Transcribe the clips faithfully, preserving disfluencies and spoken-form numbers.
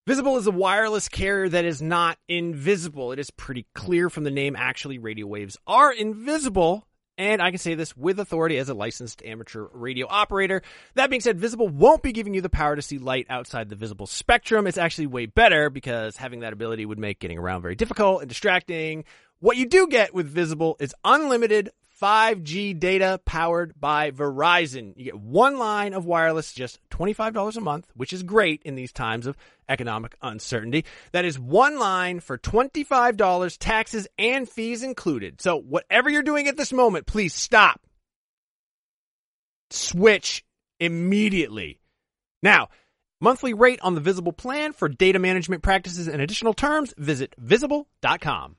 Visible is a wireless carrier that is not invisible. It is pretty clear from the name. Actually, radio waves are invisible. And I can say this with authority as a licensed amateur radio operator. That being said, Visible won't be giving you the power to see light outside the visible spectrum. It's actually way better because having that ability would make getting around very difficult and distracting. What you do get with Visible is unlimited five G data powered by Verizon. You get one line of wireless, just twenty-five dollars a month, which is great in these times of economic uncertainty. That is one line for twenty-five dollars, taxes and fees included. So whatever you're doing at this moment, please stop. Switch immediately. Now, monthly rate on the Visible plan for data management practices and additional terms, visit visible dot com.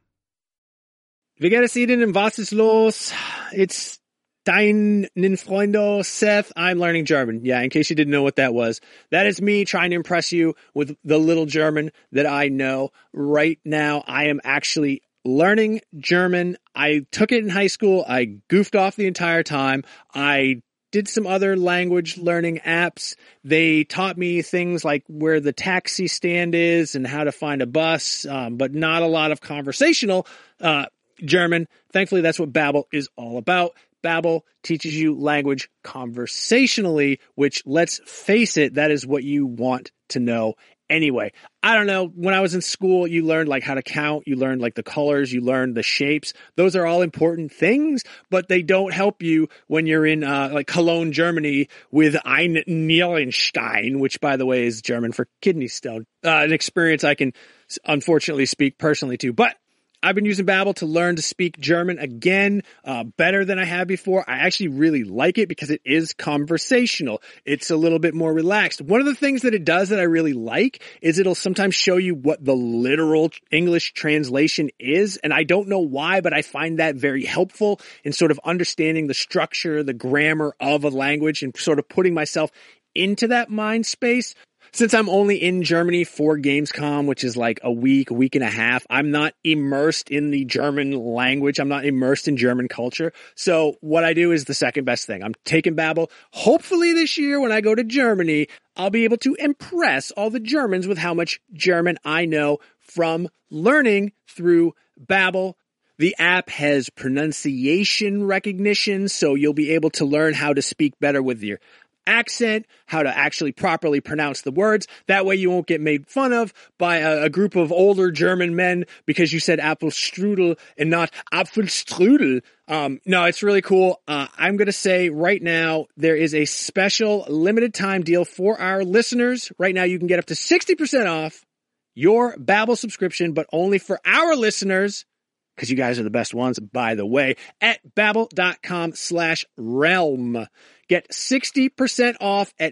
Wie geht es Ihnen? Was ist los? It's deinen Freunde, Seth. I'm learning German. Yeah, in case you didn't know what that was. That is me trying to impress you with the little German that I know. Right now, I am actually learning German. I took it in high school. I goofed off the entire time. I did some other language learning apps. They taught me things like where the taxi stand is and how to find a bus, um, but not a lot of conversational uh German. Thankfully, that's what Babbel is all about. Babbel teaches you language conversationally, which, let's face it, that is what you want to know anyway. I don't know. When I was in school, you learned like how to count. You learned like the colors. You learned the shapes. Those are all important things, but they don't help you when you're in uh, like Cologne, Germany with Ein Nierenstein, which, by the way, is German for kidney stone. Uh, an experience I can unfortunately speak personally to, but I've been using Babbel to learn to speak German again, uh, better than I had before. I actually really like it because it is conversational. It's a little bit more relaxed. One of the things that it does that I really like is it'll sometimes show you what the literal English translation is. And I don't know why, but I find that very helpful in sort of understanding the structure, the grammar of a language and sort of putting myself into that mind space. Since I'm only in Germany for Gamescom, which is like a week, a week and a half, I'm not immersed in the German language. I'm not immersed in German culture. So what I do is the second best thing. I'm taking Babbel. Hopefully this year when I go to Germany, I'll be able to impress all the Germans with how much German I know from learning through Babbel. The app has pronunciation recognition, so you'll be able to learn how to speak better with your accent, how to actually properly pronounce the words. That way you won't get made fun of by a, a group of older German men because you said Apfelstrudel and not Apfelstrudel. Um, no, it's really cool. Uh, I'm going to say right now there is a special limited time deal for our listeners. Right now you can get up to sixty percent off your Babbel subscription, but only for our listeners, because you guys are the best ones, by the way, at babbel.com slash realm. Get sixty percent off at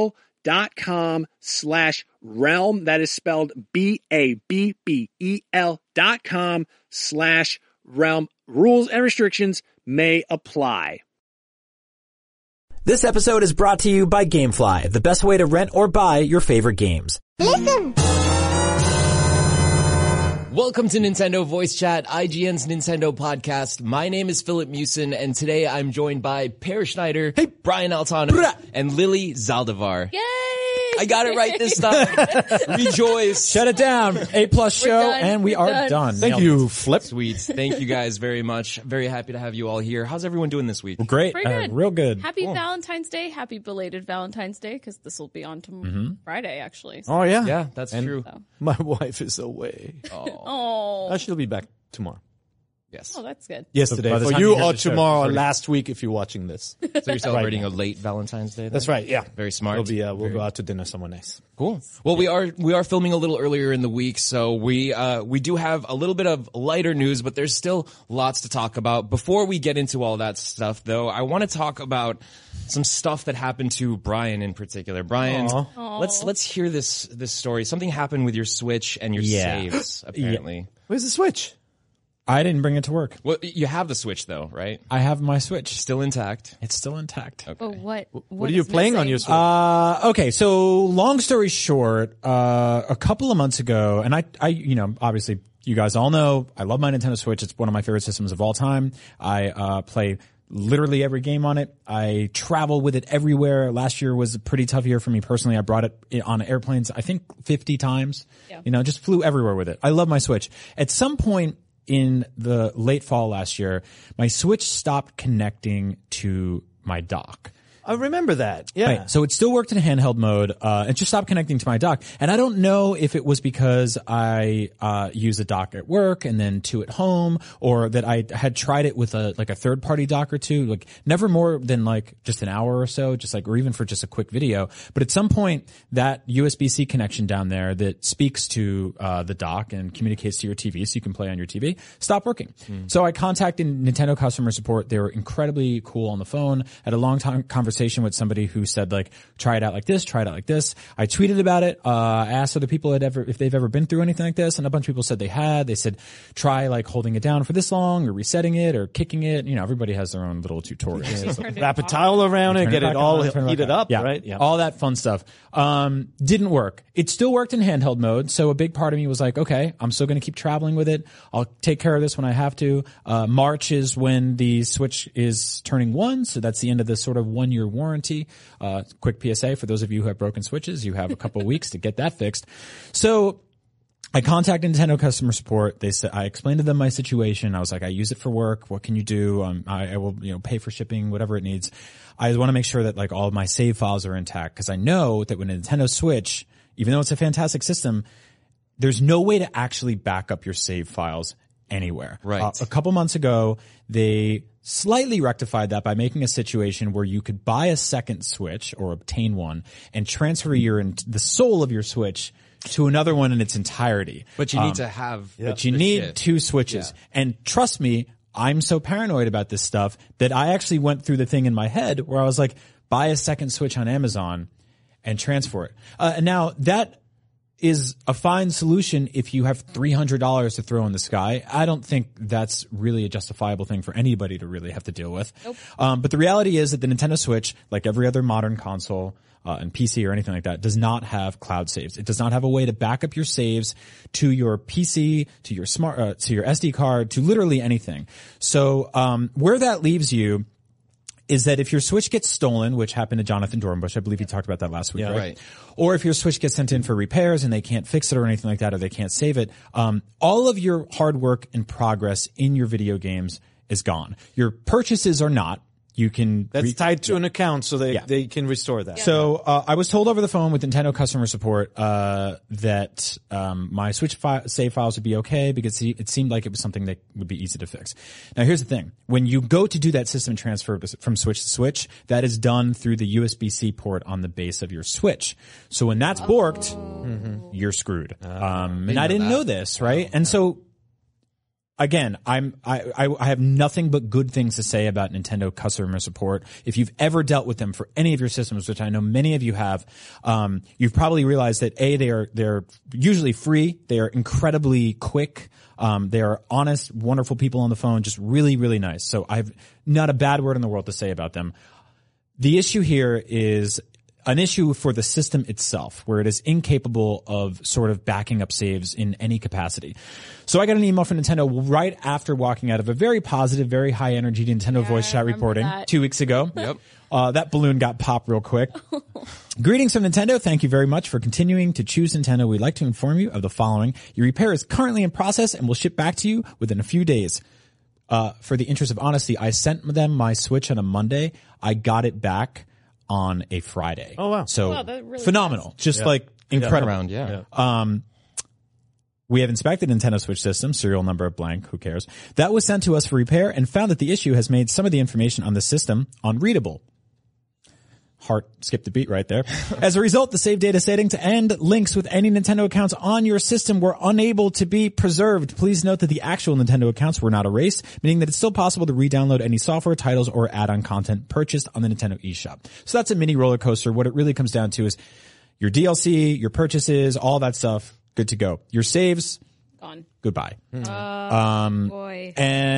babbel.com slash realm. That is spelled B A B B E L dot com slash realm. Rules and restrictions may apply. This episode is brought to you by GameFly, the best way to rent or buy your favorite games. Listen! Welcome to Nintendo Voice Chat, I G N's Nintendo podcast. My name is Philip Mewson, and today I'm joined by Per Schneider, hey. Brian Altano, Bruh. and Lily Zaldivar. Yay! I got it right this time. Rejoice. Shut it down. A plus show, done. and we We're are done. done. Thank Nailed you, it. Flip. Sweet. Thank you guys very much. Very happy to have you all here. How's everyone doing this week? Great. Pretty Uh, good. real good. Happy Cool. Valentine's Day. Happy belated Valentine's Day, because this will be on tomorrow, mm-hmm. Friday, actually. So. Oh, yeah. Yeah, that's And true. So. My wife is away. Oh. Uh, she'll be back tomorrow. Yes. Oh, that's good. Yesterday. By the For time you you hear or the show, tomorrow, it's last week if you're watching this. So you're celebrating Right. a late Valentine's Day then? That's right, yeah. Very smart. We'll, be, uh, we'll Very- go out to dinner somewhere nice. Cool. Well, we are we are filming a little earlier in the week, so we uh we do have a little bit of lighter news, but there's still lots to talk about. Before we get into all that stuff, though, I want to talk about some stuff that happened to Brian in particular. Brian, Aw. let's let's hear this this story. Something happened with your Switch and your Yeah. saves, apparently. Where's the Switch? I didn't bring it to work. Well, you have the Switch though, right? I have my Switch. Still intact. It's still intact. Okay. But what? What are you playing on your Switch? Uh, okay, so long story short, uh, a couple of months ago, and I, I, you know, obviously you guys all know, I love my Nintendo Switch. It's one of my favorite systems of all time. I, uh, play literally every game on it. I travel with it everywhere. Last year was a pretty tough year for me personally. I brought it on airplanes, I think fifty times. Yeah. You know, just flew everywhere with it. I love my Switch. At some point in the late fall last year, my Switch stopped connecting to my dock. I remember that. Yeah. Right. So it still worked in handheld mode. Uh, it just stopped connecting to my dock. And I don't know if it was because I, uh, use a dock at work and then two at home, or that I had tried it with a, like a third party dock or two, like never more than like just an hour or so, just like, or even for just a quick video. But at some point, that U S B-C connection down there that speaks to, uh, the dock and communicates to your T V so you can play on your T V stopped working. Mm. So I contacted Nintendo customer support. They were incredibly cool on the phone. Had a long time conversation with somebody who said, like, try it out like this, try it out like this. I tweeted about it. Uh, I asked other people had ever, if they've ever been through anything like this, and a bunch of people said they had. They said, try like holding it down for this long, or resetting it, or kicking it. You know, everybody has their own little tutorials. Wrap a towel around it, Turn get it it back all on, turn it heated back on. up, yeah. right? Yeah. All that fun stuff. Um, didn't work. It still worked in handheld mode, so a big part of me was like, okay, I'm still gonna keep traveling with it. I'll take care of this when I have to. Uh, March is when the Switch is turning one, so that's the end of the sort of one year warranty. Uh, quick P S A for those of you who have broken Switches, you have a couple weeks to get that fixed. So, I contacted Nintendo customer support. They said, I explained to them my situation. I was like, I use it for work. What can you do? Um, I, I will, you know, pay for shipping, whatever it needs. I want to make sure that like all of my save files are intact, because I know that when a Nintendo Switch, even though it's a fantastic system, there's no way to actually back up your save files anywhere. Right. Uh, a couple months ago, they slightly rectified that by making a situation where you could buy a second Switch or obtain one and transfer your, the soul of your Switch to another one in its entirety. But you need Um, to have. But you the need shit. two Switches. Yeah. And trust me, I'm so paranoid about this stuff that I actually went through the thing in my head where I was like, buy a second Switch on Amazon and transfer it. Uh, and now that is a fine solution if you have three hundred dollars to throw in the sky. I don't think that's really a justifiable thing for anybody to really have to deal with. Nope. Um, but the reality is that the Nintendo Switch, like every other modern console, Uh, and P C or anything like that, does not have cloud saves. It does not have a way to back up your saves to your P C, to your smart, uh, to your S D card, to literally anything. So, um, where that leaves you is that if your Switch gets stolen, which happened to Jonathan Dornbush, I believe he talked about that last week, Yeah, right? right. Or if your Switch gets sent in for repairs and they can't fix it or anything like that, or they can't save it, um, all of your hard work and progress in your video games is gone. Your purchases are not. You can That's re- tied to an account, so they Yeah. they can restore that. So uh, I was told over the phone with Nintendo customer support uh, that um, my Switch fi- save files would be okay, because it seemed like it was something that would be easy to fix. Now here's the thing: when you go to do that system transfer from Switch to Switch, that is done through the U S B-C port on the base of your Switch. So when that's borked, Oh. you're screwed. Uh, um, and I know didn't that. know this, right? And so. Again, I'm, I, I, I have nothing but good things to say about Nintendo customer support. If you've ever dealt with them for any of your systems, which I know many of you have, um, you've probably realized that A, they are, they're usually free. They are incredibly quick. Um, they are honest, wonderful people on the phone, just really, really nice. So I've not a bad word in the world to say about them. The issue here is an issue for the system itself, where it is incapable of sort of backing up saves in any capacity. So I got an email from Nintendo right after walking out of a very positive, very high energy Nintendo Yeah, voice I chat remember reporting that. two weeks ago. Yep. Uh, that balloon got popped real quick. Greetings from Nintendo. Thank you very much for continuing to choose Nintendo. We'd like to inform you of the following. Your repair is currently in process and will ship back to you within a few days. Uh, for the interest of honesty, I sent them my Switch on a Monday. I got it back on a Friday. Oh, wow. So Wow, that really phenomenal. Just like incredible. Around, yeah. Um, we have inspected Nintendo Switch system, serial number of blank, who cares? That was sent to us for repair and found that the issue has made some of the information on the system unreadable. Heart skipped a beat right there. As a result, the save data settings and links with any Nintendo accounts on your system were unable to be preserved. Please note that the actual Nintendo accounts were not erased, meaning that it's still possible to re-download any software, titles, or add-on content purchased on the Nintendo eShop. So that's a mini roller coaster. What it really comes down to is your D L C, your purchases, all that stuff, good to go. Your saves, Gone. Goodbye. Um, boy.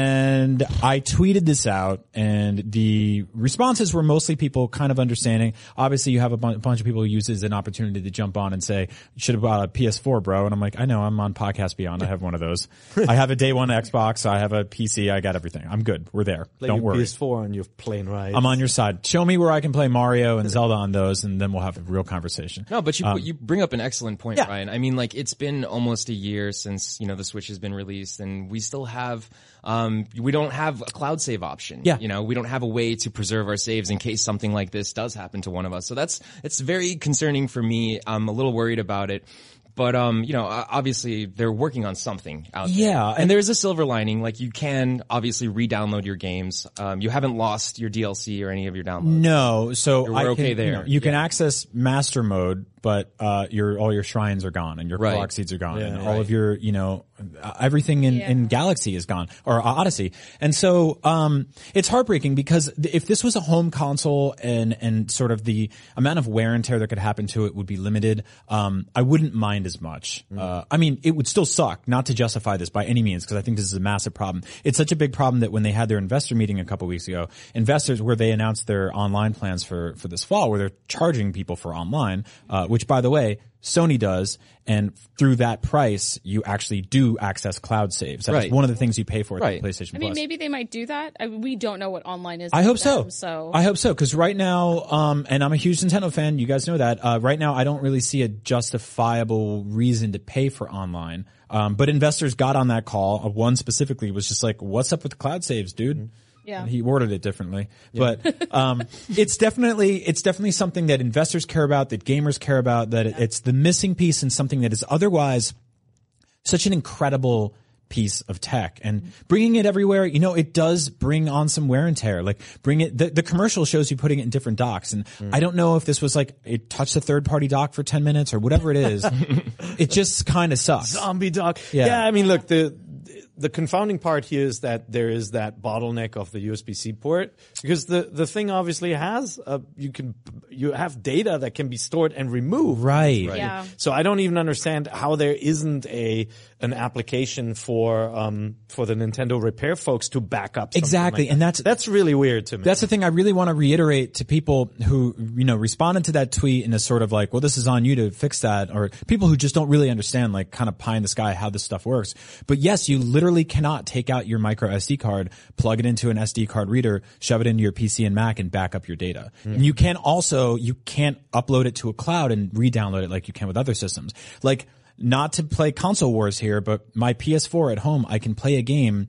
And I tweeted this out, and the responses were mostly people kind of understanding. Obviously, you have a bu- bunch of people who use it as an opportunity to jump on and say, you should have bought a P S four, bro. And I'm like, I know, I'm on Podcast Beyond. I have one of those. I have a day one Xbox. I have a P C. I got everything. I'm good. We're there. Play Don't your worry. P S four on your plane ride. I'm on your side. Show me where I can play Mario and Zelda on those, and then we'll have a real conversation. No, but you you bring up an excellent point, yeah. Ryan. I mean, like, it's been almost a year since, you know, the Switch has been released, and we still have, um, we don't have a cloud save option. Yeah. You know, we don't have a way to preserve our saves in case something like this does happen to one of us. So that's, it's very concerning for me. I'm a little worried about it. But, um, you know, obviously they're working on something out there. Yeah. And there's a silver lining. Like, you can obviously re-download your games. Um, you haven't lost your D L C or any of your downloads. No, so You're I okay can, there. You, know, you can Yeah. access master mode, but uh, your all your shrines are gone and your Right. clock seeds are gone, Yeah, and right. all of your, you know, uh, everything in, Yeah. in Galaxy is gone, or uh, Odyssey. And so um, it's heartbreaking because th- if this was a home console and and sort of the amount of wear and tear that could happen to it would be limited, um, I wouldn't mind as much. Mm. Uh, I mean, it would still suck, not to justify this by any means, because I think this is a massive problem. It's such a big problem that when they had their investor meeting a couple weeks ago, investors, where they announced their online plans for, for this fall, where they're charging people for online, uh, which, by the way, Sony does, and through that price, you actually do access cloud saves. That's Right. one of the things you pay for at Right. the PlayStation I mean, Plus. maybe they might do that. I mean, we don't know what online is. I for hope so. them, So I hope so, because right now, um, and I'm a huge Nintendo fan. You guys know that. Uh, right now, I don't really see a justifiable reason to pay for online. Um, but investors got on that call. Uh, one specifically was just like, "What's up with the cloud saves, dude?" Yeah. And he worded it differently, but um, it's definitely it's definitely something that investors care about, that gamers care about. That it, it's the missing piece in something that is otherwise such an incredible piece of tech, and bringing it everywhere, you know, it does bring on some wear and tear. Like bring it, the, the commercial shows you putting it in different docks. And mm. I don't know if this was like, it touched a third party dock for ten minutes or whatever it is. It just kind of sucks. Zombie dock. Yeah. Yeah. I mean, look, the, the confounding part here is that there is that bottleneck of the U S B C port, because the, the thing obviously has, uh, you can, you have data that can be stored and removed. Right. Right. Yeah. So I don't even understand how there isn't a, an application for, um, for the Nintendo repair folks to back up. something Exactly. like that. And that's, That's really weird to me. That's the thing I really want to reiterate to people who, you know, responded to that tweet in a sort of like, well, this is on you to fix that, or people who just don't really understand, like, kind of pie in the sky how this stuff works. But yes, you literally cannot take out your micro S D card, plug it into an S D card reader, shove it into your P C and Mac, and back up your data. Mm. And you can also, you can't upload it to a cloud and re-download it like you can with other systems. Like, not to play console wars here, but my P S four at home, I can play a game,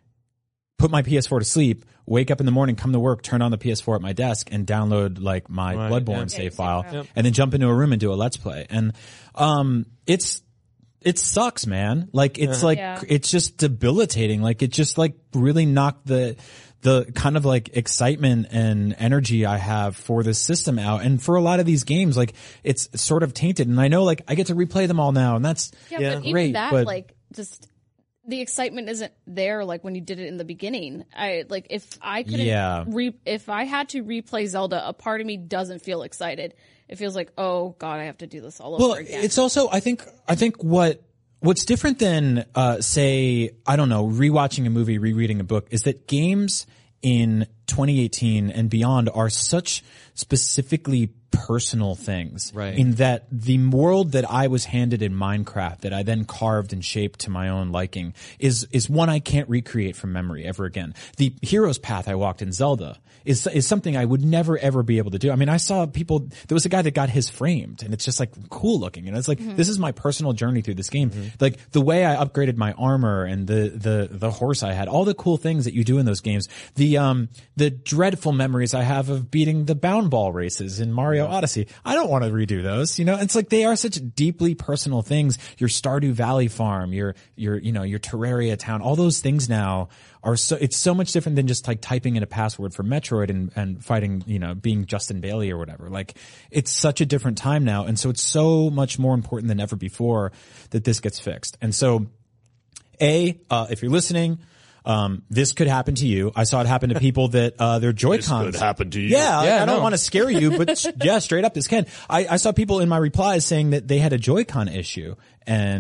put my P S four to sleep, wake up in the morning, come to work, turn on the P S four at my desk, and download like my Right, Bloodborne yeah. save Yeah, file, yep. and then jump into a room and do a Let's Play. And um, it's it sucks, man. Like it's like Yeah. it's just debilitating. Like it just like really knocked the the kind of like excitement and energy I have for this system out. And for a lot of these games, like it's sort of tainted. And I know like I get to replay them all now, and that's yeah, Yeah. but even great, that, but- like, just the excitement isn't there like when you did it in the beginning. I like if I couldn't Yeah. re if I had to replay Zelda, a part of me doesn't feel excited. It feels like, oh god, I have to do this all Well, over again. it's also I think I think what what's different than uh say I don't know rewatching a movie, rereading a book, is that games in twenty eighteen and beyond are such specifically personal things. Right. In that the world that I was handed in Minecraft, that I then carved and shaped to my own liking, is is one I can't recreate from memory ever again. The hero's path I walked in Zelda is is something I would never ever be able to do. I mean, I saw people. There was a guy that got his framed, and it's just like cool looking. And it's like Mm-hmm. this is my personal journey through this game. Like the way I upgraded my armor and the the the horse I had, all the cool things that you do in those games. The um the dreadful memories I have of beating the bound ball races in Mario Odyssey. I don't want to redo those. You know, it's like they are such deeply personal things. Your Stardew Valley farm, your your you know your Terraria town, all those things now are so. It's so much different than just like typing in a password for Metroid and and fighting, you know, being Justin Bailey or whatever. Like it's such a different time now, and so it's so much more important than ever before that this gets fixed. And so, a uh, if you're listening. Um, this could happen to you. I saw it happen to people that, uh, their Joy-Cons. could happen to you. Yeah. Yeah, I, I don't no. want to scare you, but yeah, straight up this can. I, I saw people in my replies saying that they had a Joy-Con issue and,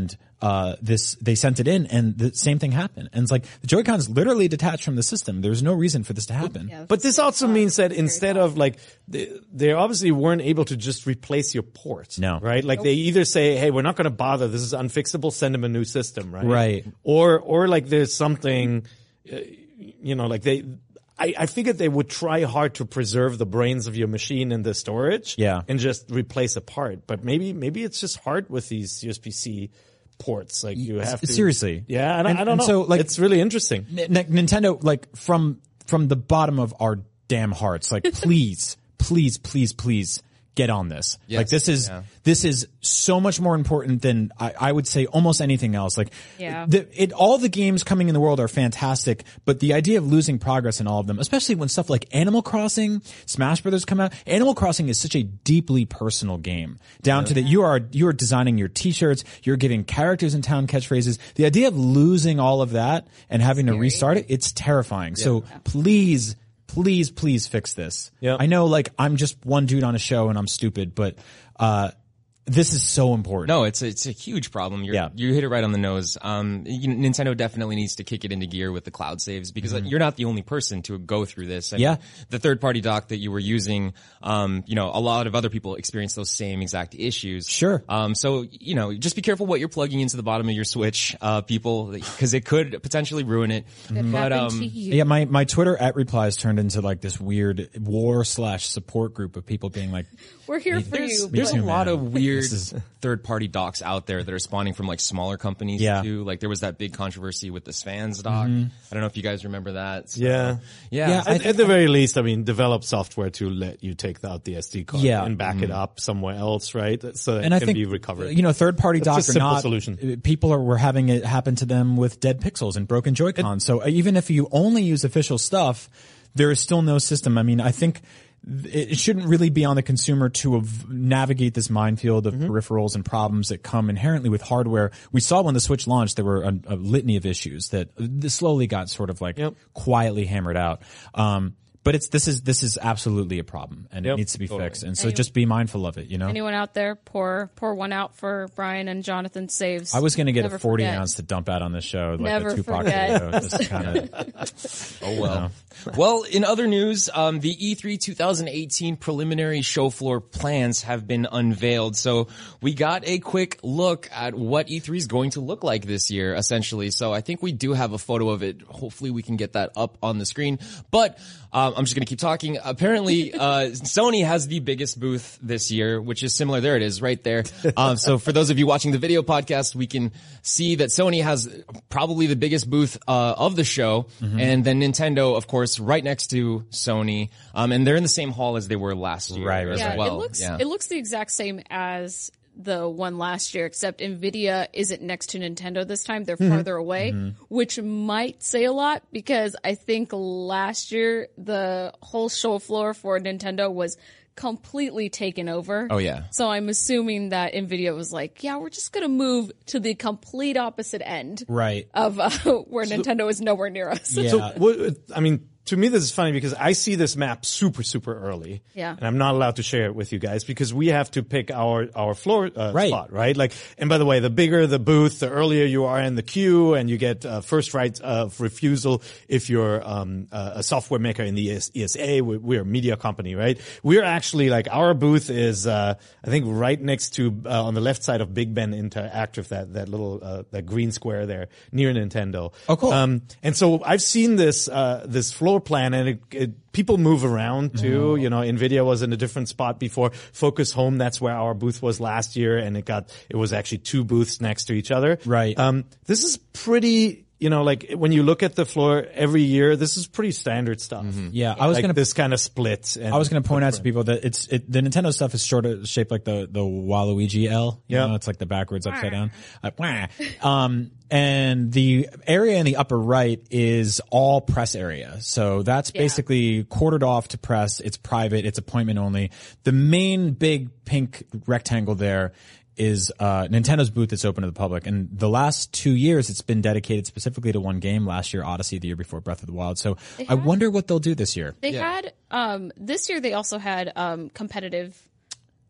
uh, this, they sent it in and the same thing happened. And it's like the Joy-Con's literally detached from the system. There's no reason for this to happen. Yeah, But this also means that instead of like, they, they obviously weren't able to just replace your port. No. Right? Like they either say, hey, we're not going to bother. This is unfixable. Send them a new system. Right. Right. Or, or like there's something, uh, you know, like they, I, I figured they would try hard to preserve the brains of your machine and the storage. Yeah. And just replace a part. But maybe, maybe it's just hard with these U S B C ports. Like you have to. Seriously. Yeah. I don't, And- I don't and know. so, like- it's really interesting. N- N- Nintendo, like from, from the bottom of our damn hearts, like please, please, please, please get on this. Yes. Like this is, Yeah. this is so much more important than I, I would say almost anything else. Like Yeah. the, it, all the games coming in the world are fantastic, but the idea of losing progress in all of them, especially when stuff like Animal Crossing, Smash Brothers come out, Animal Crossing is such a deeply personal game down to that you are, you are designing your t-shirts, you're giving characters in town catchphrases. The idea of losing all of that and having to restart it, it's terrifying. So please, Please, please fix this. Yeah. I know, like, I'm just one dude on a show and I'm stupid, but, uh, this is so important. No, it's a, it's a huge problem. You're, Yeah. You hit it right on the nose. Um, you, Nintendo definitely needs to kick it into gear with the cloud saves because uh, you're not the only person to go through this. And Yeah. The third party dock that you were using, um, you know, a lot of other people experience those same exact issues. Sure. Um, so, you know, just be careful what you're plugging into the bottom of your Switch, uh, people, because it could potentially ruin it. It But, happened um, to you. Yeah, my, my Twitter at replies turned into like this weird war slash support group of people being like, We're here for There's, you. there's Me a too, lot man. of weird This is- third-party docs out there that are spawning from like smaller companies Yeah. too. Like there was that big controversy with the Svans doc. Mm-hmm. I don't know if you guys remember that. So, Yeah. yeah, Yeah, I- At, at the very least, I mean, develop software to let you take out the S D card Yeah. and back it up somewhere else, right? So that and it I can think, be recovered. you know, third party That's a docs are simple not, solution. uh, people are, were having it happen to them with dead pixels and broken Joy-Con. So uh, even if you only use official stuff, there is still no system. I mean, I think th- it shouldn't really be on the consumer to av- navigate this minefield of Mm-hmm. peripherals and problems that come inherently with hardware. We saw when the Switch launched, there were a, a litany of issues that uh, slowly got sort of like Yep. quietly hammered out. Um, but it's, this is, this is absolutely a problem and Yep. it needs to be Totally. fixed. And so just be mindful of it, you know? Anyone out there, pour pour one out for Brian and Jonathan saves. I was going to get Never a forty forget. ounce to dump out on this show, like Never a Tupac forget. video. Just kind of, oh well. Well, in other news, um, the E three twenty eighteen preliminary show floor plans have been unveiled. So we got a quick look at what E three is going to look like this year, essentially. So I think we do have a photo of it. Hopefully we can get that up on the screen. But um, I'm just going to keep talking. Apparently, uh, Sony has the biggest booth this year, which is similar. There it is, right there. Um, so for those of you watching the video podcast, we can see that Sony has probably the biggest booth uh, of the show, and then Nintendo, of course, right next to Sony. Um, and they're in the same hall as they were last year Right, right, as Yeah, well. it looks yeah. it looks the exact same as the one last year, except Nvidia isn't next to Nintendo this time. They're farther away, which might say a lot because I think last year the whole show floor for Nintendo was completely taken over. Oh, yeah. So I'm assuming that Nvidia was like, yeah, we're just going to move to the complete opposite end right. of uh, where Nintendo is nowhere near us. Yeah. So, what, I mean, to me, this is funny because I see this map super, super early. Yeah. And I'm not allowed to share it with you guys because we have to pick our, our floor uh, Right. spot, right? Like, and by the way, the bigger the booth, the earlier you are in the queue and you get uh, first right of refusal if you're um, uh, a software maker in the E S A. We- We're a media company, right? We're actually like, our booth is, uh, I think right next to, uh, on the left side of Big Ben Interactive, that, that little, uh, that green square there near Nintendo. Oh, cool. Um, and so I've seen this, uh, this floor plan and it, it, people move around too. You know, Nvidia was in a different spot before. Focus Home, that's where our booth was last year and it got, it was actually two booths next to each other. Right. Um, this is pretty, you know, like when you look at the floor every year, this is pretty standard stuff. Yeah, I was like going to this kind of split. And I was going to point out to people that it's it, the Nintendo stuff is sort of shaped like the the Waluigi L. You Yeah. know, it's like the backwards upside down. Like, wah. Um, and the area in the upper right is all press area. So that's Yeah. basically quartered off to press. It's private. It's appointment only. The main big pink rectangle there is uh Nintendo's booth that's open to the public. And the last two years it's been dedicated specifically to one game. Last year Odyssey, the year before Breath of the Wild. So I had- wonder what they'll do this year. They had um this year they also had um competitive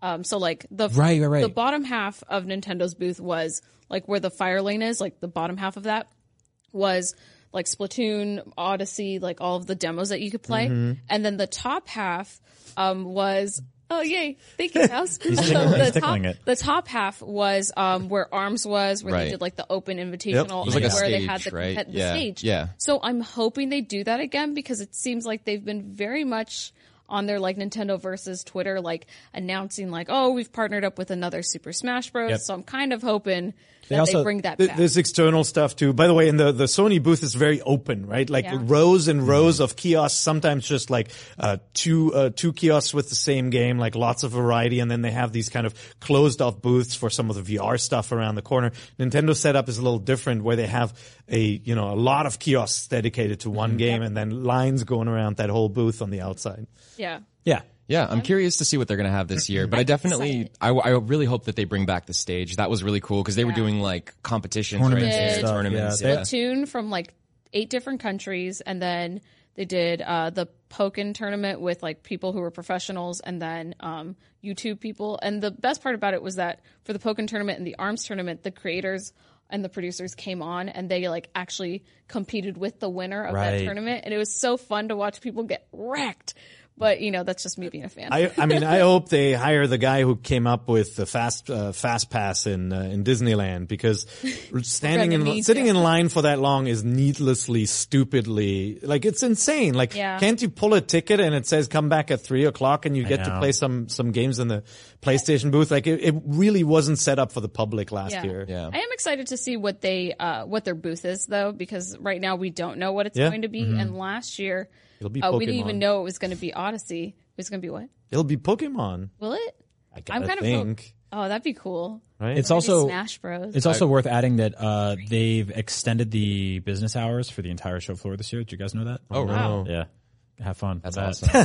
Um, so like the Right, right, right. the bottom half of Nintendo's booth was like where the fire lane is, like the bottom half of that was like Splatoon, Odyssey, like all of the demos that you could play. Mm-hmm. And then the top half um, was, oh yay, thank you, Mouse. He's So tickling- he's the, top, tickling it. the top half was um, where ARMS was, where Right. they did like the open invitational, It was like a where they stage, had the, right? the Yeah, stage. yeah. So I'm hoping they do that again because it seems like they've been very much on their like Nintendo versus Twitter, like announcing like, oh, we've partnered up with another Super Smash Bros. Yep. So I'm kind of hoping They that also- they bring that Th- back. There's external stuff too. By the way, in the, the Sony booth is very open, right? Like Yeah. rows and rows of kiosks, sometimes just like, uh, two, uh, two kiosks with the same game, like lots of variety. And then they have these kind of closed off booths for some of the V R stuff around the corner. Nintendo's setup is a little different where they have a, you know, a lot of kiosks dedicated to one game and then lines going around that whole booth on the outside. yeah. Yeah. Yeah, I'm curious to see what they're going to have this year, but I definitely, I, I really hope that they bring back the stage. That was really cool because they were doing like competitions, Tournaments right? and there, stuff, tournaments. yeah. Yeah. Splatoon from like eight different countries, and then they did uh, the Pokken tournament with like people who were professionals, and then um, YouTube people. And the best part about it was that for the Pokken tournament and the ARMS tournament, the creators and the producers came on and they like actually competed with the winner of Right. that tournament, and it was so fun to watch people get wrecked. But you know, that's just me being a fan. I, I mean, I hope they hire the guy who came up with the fast uh, fast pass in uh, in Disneyland because standing We're gonna in need sitting to. in line for that long is needlessly, stupidly like it's insane. Like, Yeah. can't you pull a ticket and it says come back at three o'clock and you get to know. play some some games in the PlayStation booth? Like, it, it really wasn't set up for the public last Yeah. year. Yeah. I am excited to see what they uh what their booth is though, because right now we don't know what it's Yeah. going to be. And last year It'll be uh, we didn't Pokemon. even know it was going to be Odyssey. It was going to be what? It'll be Pokemon. Will it? I gotta kind of think. Oh, that'd be cool. Right? It's Maybe also Smash Bros. it's also worth adding that uh, they've extended the business hours for the entire show floor this year. Did you guys know that? Oh, Wow. Yeah. Have fun. That's with awesome.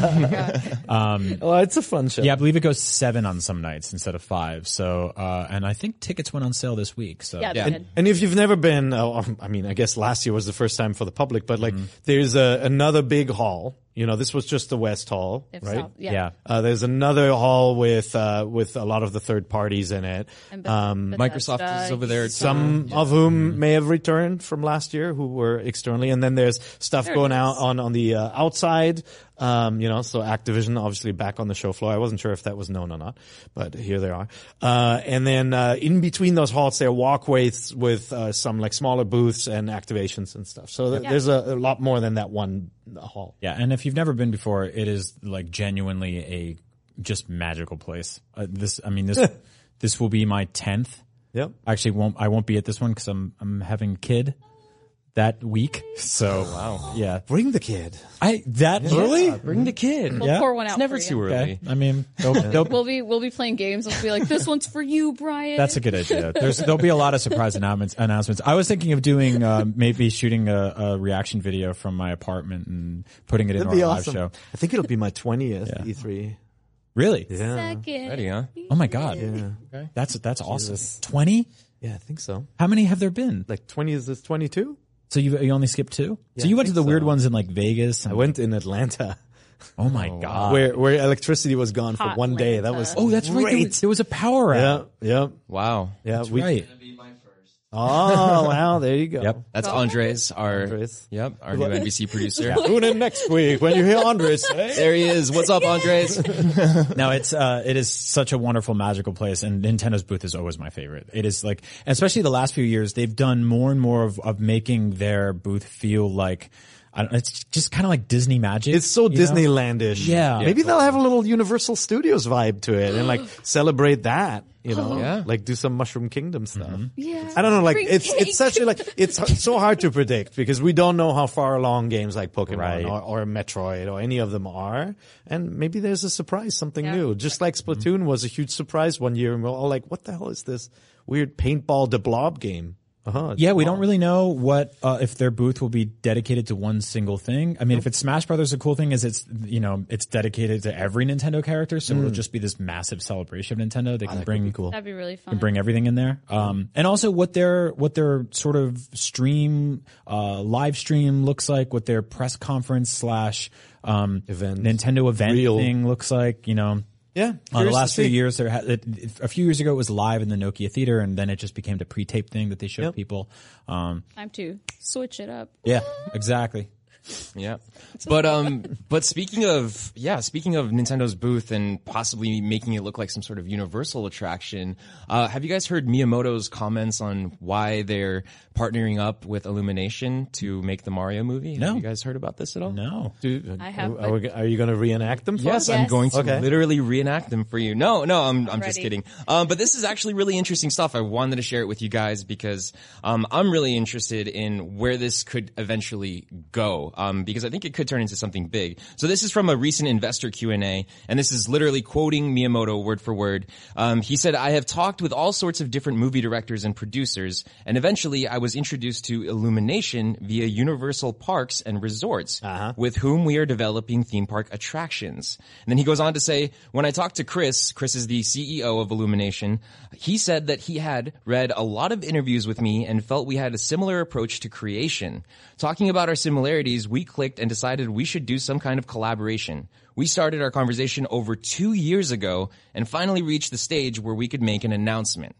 Oh, it's a fun show. Yeah, I believe it goes seven on some nights instead of five. So, uh, and I think tickets went on sale this week. So yeah, they Yeah. did. And if you've never been, uh, I mean, I guess last year was the first time for the public, but like Mm-hmm. there's a, another big hall. You know, this was just the West Hall, If right? so, yeah. yeah. Uh, there's another hall with, uh, with a lot of the third parties in it. And Beth- Um, Bethesda, Microsoft is over there. Too. some of whom may have returned from last year who were externally. And then there's stuff There it going is. out on, on the uh, outside. Um, you know, so Activision obviously back on the show floor. I wasn't sure if that was known or not, but here they are. Uh, and then, uh, in between those halls, there are walkways with, uh, some like smaller booths and activations and stuff. So th- Yeah. there's a, a lot more than that one hall. Yeah, and if you've never been before, it is like genuinely a just magical place. Uh, this, I mean, this this will be my tenth. Yep. Actually, won't I won't be at this one because I'm I'm having a kid that week. So wow, yeah, Bring the kid. I that early. Bring the kid. We'll Yeah. pour one out. It's never for too you. early. Okay, I mean, they'll, they'll, We'll be we'll be playing games. We'll be like, this one's for you, Brian. that's a good idea. There's there'll be a lot of surprise announcements. Announcements. I was thinking of doing uh, maybe shooting a, a reaction video from my apartment and putting it in That'd our be live awesome. show. I think it'll be my twentieth Yeah. E three. Really? Yeah. Second. Ready, huh? Oh my god. Yeah. That's that's awesome. Twenty? Yeah, I think so. How many have there been? Like twenty is this twenty-two? So you you only skipped two? so Yeah, you I went to think the weird so. ones in like Vegas. I And, went in Atlanta. oh my god. where where electricity was gone for Hot one day. That Atlanta. was Oh, that's right. There great. was, there was a power out. Yeah, yeah, Wow. yeah. That's we, right. Oh wow, there you go. Yep. That's Andres, our Andres. yep, our new N B C producer. Tune in next week when you hear Andres say. There he is. What's up, Andres? No, it's uh, it is such a wonderful, magical place, and Nintendo's booth is always my favorite. It is like, especially the last few years, they've done more and more of, of making their booth feel like, I don't, it's just kind of like Disney magic. It's so you know? Disneylandish. Yeah. Maybe they'll have a little Universal Studios vibe to it and like celebrate that. You know, Yeah. like do some Mushroom Kingdom stuff. Yeah. I don't know, like Bring it's cake. it's such a like it's so hard to predict because we don't know how far along games like Pokemon Right. or, or Metroid or any of them are, and maybe there's a surprise, something Yeah. new. Just like Splatoon was a huge surprise one year, and we're all like, "What the hell is this weird paintball de blob game?" Uh-huh. Yeah, we don't really know what uh, if their booth will be dedicated to one single thing. I mean, if it's Smash Brothers, the cool thing is it's you know it's dedicated to every Nintendo character, so it'll just be this massive celebration of Nintendo. They can bring cool. That'd be really fun. can bring everything in there. Um, and also what their what their sort of stream uh, live stream looks like, what their press conference slash um, Event. Nintendo event Real. thing looks like. You know, Yeah. Uh, the curious to last few see. years, there had, it, it, a few years ago, it was live in the Nokia Theater, and then it just became the pre-tape thing that they showed Yep. people. Um, Time to switch it up. yeah, exactly. Yeah. But, um, but speaking of, yeah, speaking of Nintendo's booth and possibly making it look like some sort of Universal attraction, uh, have you guys heard Miyamoto's comments on why they're partnering up with Illumination to make the Mario movie? No. Have you guys heard about this at all? No. Do, I have, Are, we- are you going to reenact them? For Yes, us? I'm Yes. going to Okay. literally reenact them for you. No, no, I'm I'm just Already. kidding. Um, but this is actually really interesting stuff. I wanted to share it with you guys because um, I'm really interested in where this could eventually go. Um, because I think it could turn into something big. So this is from a recent investor Q and A, and this is literally quoting Miyamoto word for word. Um, he said, "I have talked with all sorts of different movie directors and producers, and eventually I was introduced to Illumination via Universal Parks and Resorts, with whom we are developing theme park attractions." And then he goes on to say, "When I talked to Chris, Chris is the C E O of Illumination, he said that he had read a lot of interviews with me and felt we had a similar approach to creation. Talking about our similarities, we clicked and decided we should do some kind of collaboration. We started our conversation over two years ago and finally reached the stage where we could make an announcement."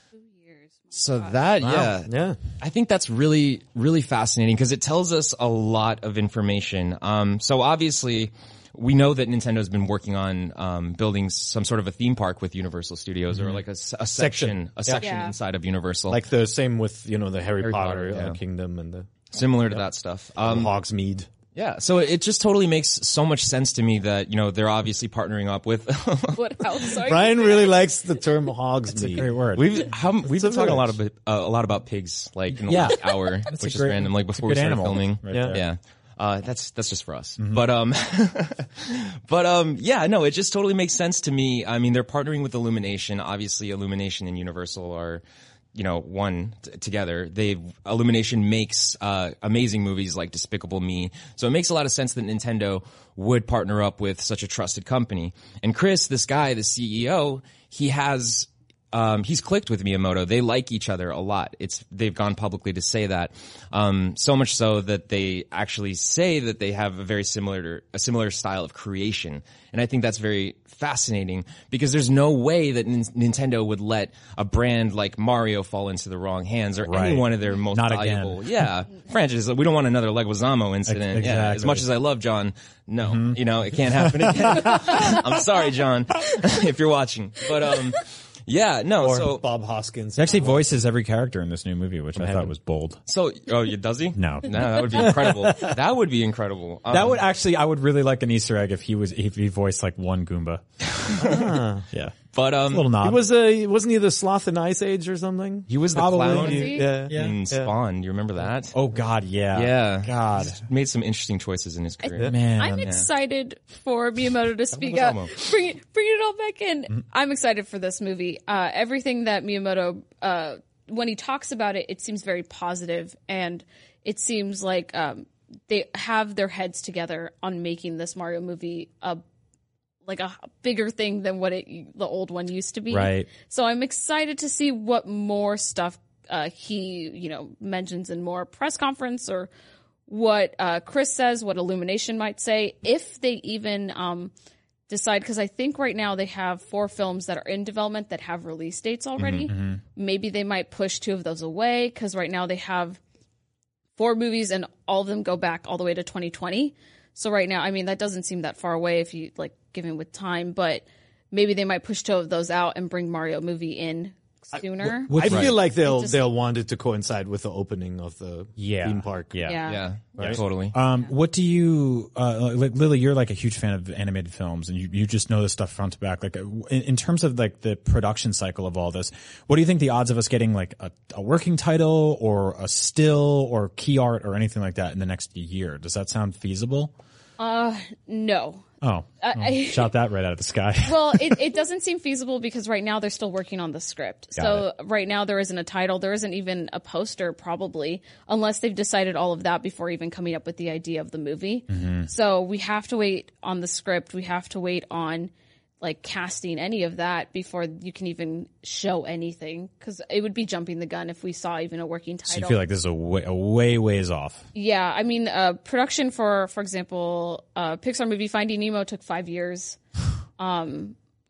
So that, yeah, Yeah. I think that's really, really fascinating because it tells us a lot of information. Um, so obviously, we know that Nintendo's been working on um, building some sort of a theme park with Universal Studios, or like a, s- a section, a section Yeah. inside of Universal, Like the same with, you know, the Harry, Harry Potter, Potter, uh, yeah. Kingdom and the similar to that stuff. Um, Hogsmeade. yeah, so it just totally makes so much sense to me that you know they're obviously partnering up with. What else are Brian you really likes the term Hogsmeade. Great word. We've how, we've been a talking a lot village. about uh, a lot about pigs, like in the Yeah. last hour, That's which a is great- random. Like it's a before we good started animal filming, right Yeah. there. yeah. Uh, that's that's just for us, but um, but um, yeah, no, it just totally makes sense to me. I mean, they're partnering with Illumination. Obviously, Illumination and Universal are, you know, one t- together. They Illumination makes uh amazing movies like Despicable Me, so it makes a lot of sense that Nintendo would partner up with such a trusted company. And Chris, this guy, the C E O, he has. Um, he's clicked with Miyamoto. They like each other a lot. It's, they've gone publicly to say that. Um, so much so that they actually say that they have a very similar, a similar style of creation. And I think that's very fascinating because there's no way that Nin- Nintendo would let a brand like Mario fall into the wrong hands or Right. any one of their most Not again. valuable, yeah, franchises. We don't want another Leguizamo incident. Yeah, as Exactly. much as I love John, no, you know, it can't happen again. I'm sorry, John, if you're watching, but, um, yeah, no, Or so, Bob Hoskins. He actually voices every character in this new movie, which I thought was bold. so, oh, you, does he? No. No, that would be incredible. That would be incredible. Um, That would actually, I would really like an Easter egg if he was, if he voiced like one Goomba. Yeah. but, um, A little nod. He was a, wasn't he the Sloth in Ice Age or something? he was the Probably. clown Was he? Yeah. in Spawn. You remember that? Oh God, yeah. Yeah. God. Made some interesting choices in his career. Man. I'm excited for Miyamoto to speak was up. Elmo. Bring it, bring it all back in. Mm-hmm. I'm excited for this movie. Uh, everything that Miyamoto, uh, when he talks about it, it seems very positive, and it seems like um, they have their heads together on making this Mario movie a like a bigger thing than what it the old one used to be. Right. So I'm excited to see what more stuff uh, he, you know, mentions in more press conference, or what uh, Chris says, what Illumination might say, if they even um, decide. Because I think right now they have four films that are in development that have release dates already. Mm-hmm, Maybe they might push two of those away, because right now they have four movies and all of them go back all the way to twenty twenty. So right now, I mean, that doesn't seem that far away if you like given with time, but maybe they might push two of those out and bring Mario movie in sooner. With- I Right. feel like they'll just- they'll want it to coincide with the opening of the Yeah. theme park. Yeah. yeah. Yeah, Right. totally. Um, what do you, uh, like, Lily, you're like a huge fan of animated films and you, you just know this stuff front to back. Like, uh, in, in terms of like the production cycle of all this, what do you think the odds of us getting like a, a working title or a still or key art or anything like that in the next year? Does that sound feasible? No. Oh, I- oh, shot that right out of the sky. Well, it, it doesn't seem feasible because right now they're still working on the script. Got so right now there isn't a title. There isn't even a poster probably, unless they've decided all of that before even coming up with the idea of the movie. Mm-hmm. So we have to wait on the script. We have to wait on like casting, any of that, before you can even show anything, because it would be jumping the gun if we saw even a working title. So you feel like this is a way, a way ways off. Yeah, I mean, uh, production for, for example, uh, Pixar movie Finding Nemo took five years. Um,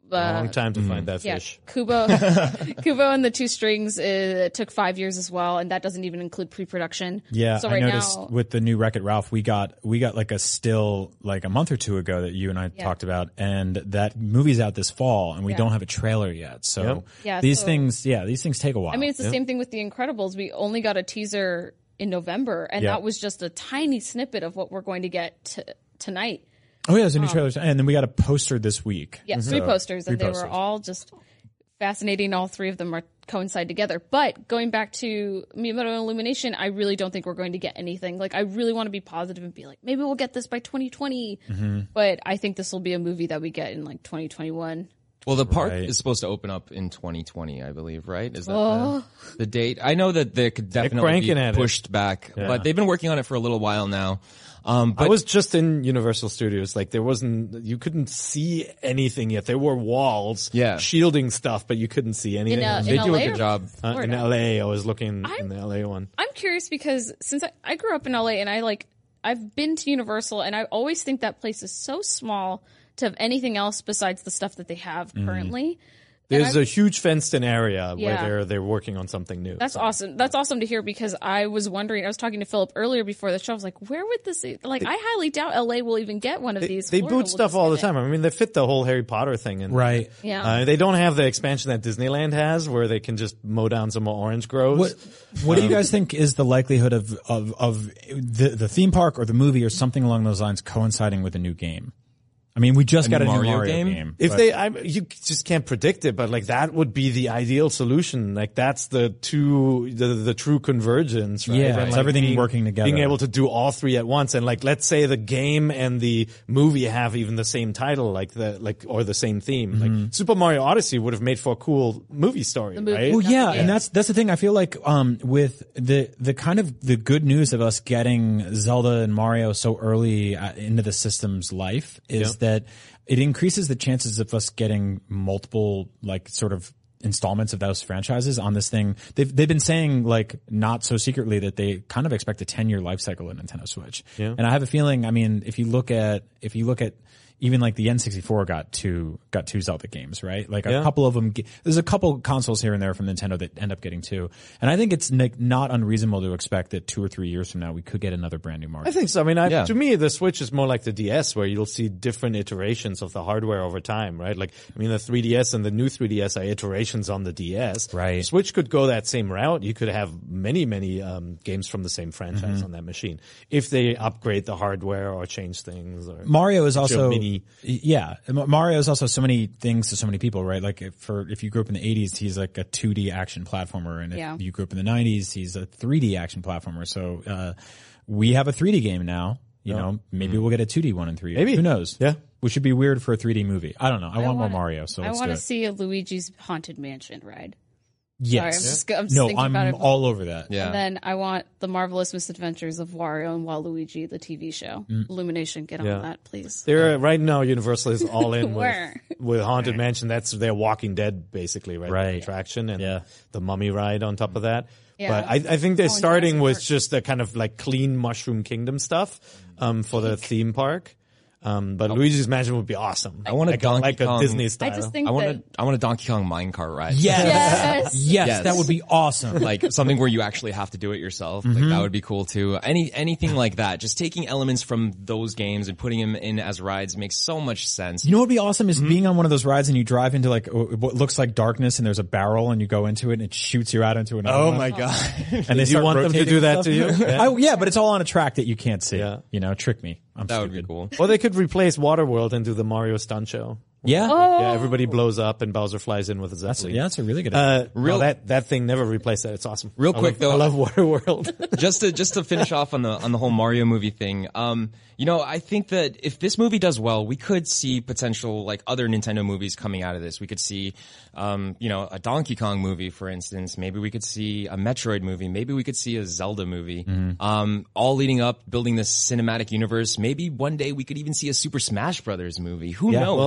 Uh, Long time to find that yeah, fish. Kubo, Kubo and the Two Strings uh, took five years as well, and that doesn't even include pre-production. Yeah, so I right noticed now, with the new Wreck-It Ralph, we got we got like a still like a month or two ago that you and I Yeah. talked about, and that movie's out this fall, and we Yeah. don't have a trailer yet. So Yep. Yeah, these so- things, yeah, these things take a while. I mean, it's the same thing with The Incredibles. We only got a teaser in November, and Yeah. that was just a tiny snippet of what we're going to get t- tonight. oh yeah, there's a new trailer, and then we got a poster this week. Yeah, So, three posters, and three they posters. were all just fascinating. All three of them are coincide together. But going back to Miyamoto Illumination, I really don't think we're going to get anything. Like, I really want to be positive and be like, maybe we'll get this by twenty twenty. Mm-hmm. But I think this will be a movie that we get in like twenty twenty-one. Well, the park Right. is supposed to open up in twenty twenty, I believe, right? Is that Oh. the, the date? I know that they could definitely cranking be at it. pushed back, but they've been working on it for a little while now. Um, but I was just in Universal Studios. Like there wasn't, you couldn't see anything yet. There were walls, Yeah. shielding stuff, but you couldn't see anything. In, uh, they in do L a A good or job. Uh, in Florida? L A, I was looking I'm- in the L A one. I'm curious because since I, I grew up in L A and I like I've been to Universal and I always think that place is so small to have anything else besides the stuff that they have currently. And There's I- a huge fenced-in area where Yeah. they're they're working on something new. That's awesome. That's awesome to hear because I was wondering. I was talking to Philip earlier before the show. I was like, "Where would this? Like, I highly doubt L A will even get one of They, these." they Florida boot will stuff just all the get it. time. I mean, they fit the whole Harry Potter thing in. Right. Yeah. Uh, they don't have the expansion that Disneyland has, where they can just mow down some more orange groves. What What do you guys think is the likelihood of of of the the theme park or the movie or something along those lines coinciding with a new game? I mean, we just A got a new new Mario Mario game? game. If but- they, I, you just can't predict it, but like that would be the ideal solution. Like that's the two, the the true convergence, right? Yeah, And, it's like, everything being, working together. Being able to do all three at once, and like let's say the game and the movie have even the same title, like the like or the same theme. Mm-hmm. Like Super Mario Odyssey would have made for a cool movie story, movie. right? Well, yeah, Yeah. and that's that's the thing. I feel like um, with the the kind of the good news of us getting Zelda and Mario so early uh, into the system's life is that it increases the chances of us getting multiple like sort of installments of those franchises on this thing. They've they've been saying like not so secretly that they kind of expect a ten year life cycle in Nintendo Switch. Yeah. And I have a feeling. I mean, if you look at if you look at even like the N sixty-four got two got two Zelda games, right? Like a Yeah. couple of them. ge- There's a couple consoles here and there from Nintendo that end up getting two, and I think it's like not unreasonable to expect that two or three years from now we could get another brand new Mario. I think so. I mean, I, Yeah. to me, the Switch is more like the D S, where you'll see different iterations of the hardware over time, right? Like, I mean, the three D S and the new three D S are iterations on the D S. Right. Switch could go that same route. You could have many, many um, games from the same franchise Mm-hmm. on that machine if they upgrade the hardware or change things. Or Mario is Your also mini- yeah. Mario is also so many things to so many people, right? Like if for if you grew up in the eighties, he's like a two D action platformer, and if Yeah. you grew up in the nineties, he's a three D action platformer. So uh, we have a three D game now. You know, maybe we'll get a two D one in three years. Maybe. Who knows? Yeah. Which should be weird for a three D movie. I don't know. I, I want wanna- more Mario. So I let's want do to it. see a Luigi's Haunted Mansion ride. Yes. Sorry, I'm just, I'm just no, thinking I'm about it. all over that. Yeah. And then I want the Marvelous Misadventures of Wario and Waluigi, the T V show. Mm. Illumination, get on Yeah. that, please. They're right now, Universal is all in with, Where? with Haunted Mansion. That's their Walking Dead, basically, right? Right. The attraction and Yeah. the Mummy ride on top of that. Yeah. But I, I think they're Oh, and starting Jurassic with Park. just a kind of like clean Mushroom Kingdom stuff um, for the theme park. Um, but Luigi's Mansion would be awesome. I want a like, Donkey like Kong- a Disney style. I just think I want that a, I want a Donkey Kong minecart ride. Yes. Yes. yes. Yes. That would be awesome. Like something where you actually have to do it yourself. Like Mm-hmm. that would be cool too. Any anything like that. Just taking elements from those games and putting them in as rides makes so much sense. You know what would be awesome Mm-hmm. is being on one of those rides and you drive into like what looks like darkness and there's a barrel and you go into it and it shoots you out into another Oh one. my god. And they you start want them to rotating do that stuff. to you? Yeah. I, yeah, but it's all on a track that you can't see. Yeah. You know, trick me. I'm That would stupid. be cool. Or they could replace Waterworld and do the Mario stunt show. Yeah. Yeah, everybody blows up and Bowser flies in with a Oh. That's a, Zeppelin. yeah, that's a really good idea. Uh, real that that thing never replaced that. It's awesome. Real I quick, love, though- I love Waterworld. just to just to finish off on the on the whole Mario movie thing, um, you know, I think that if this movie does well, we could see potential like other Nintendo movies coming out of this. We could see, um, you know, a Donkey Kong movie, for instance. Maybe we could see a Metroid movie. Maybe we could see a Zelda movie. Um, all leading up, building this cinematic universe. Maybe one day we could even see a Super Smash Brothers movie. Who Yeah, knows? well, John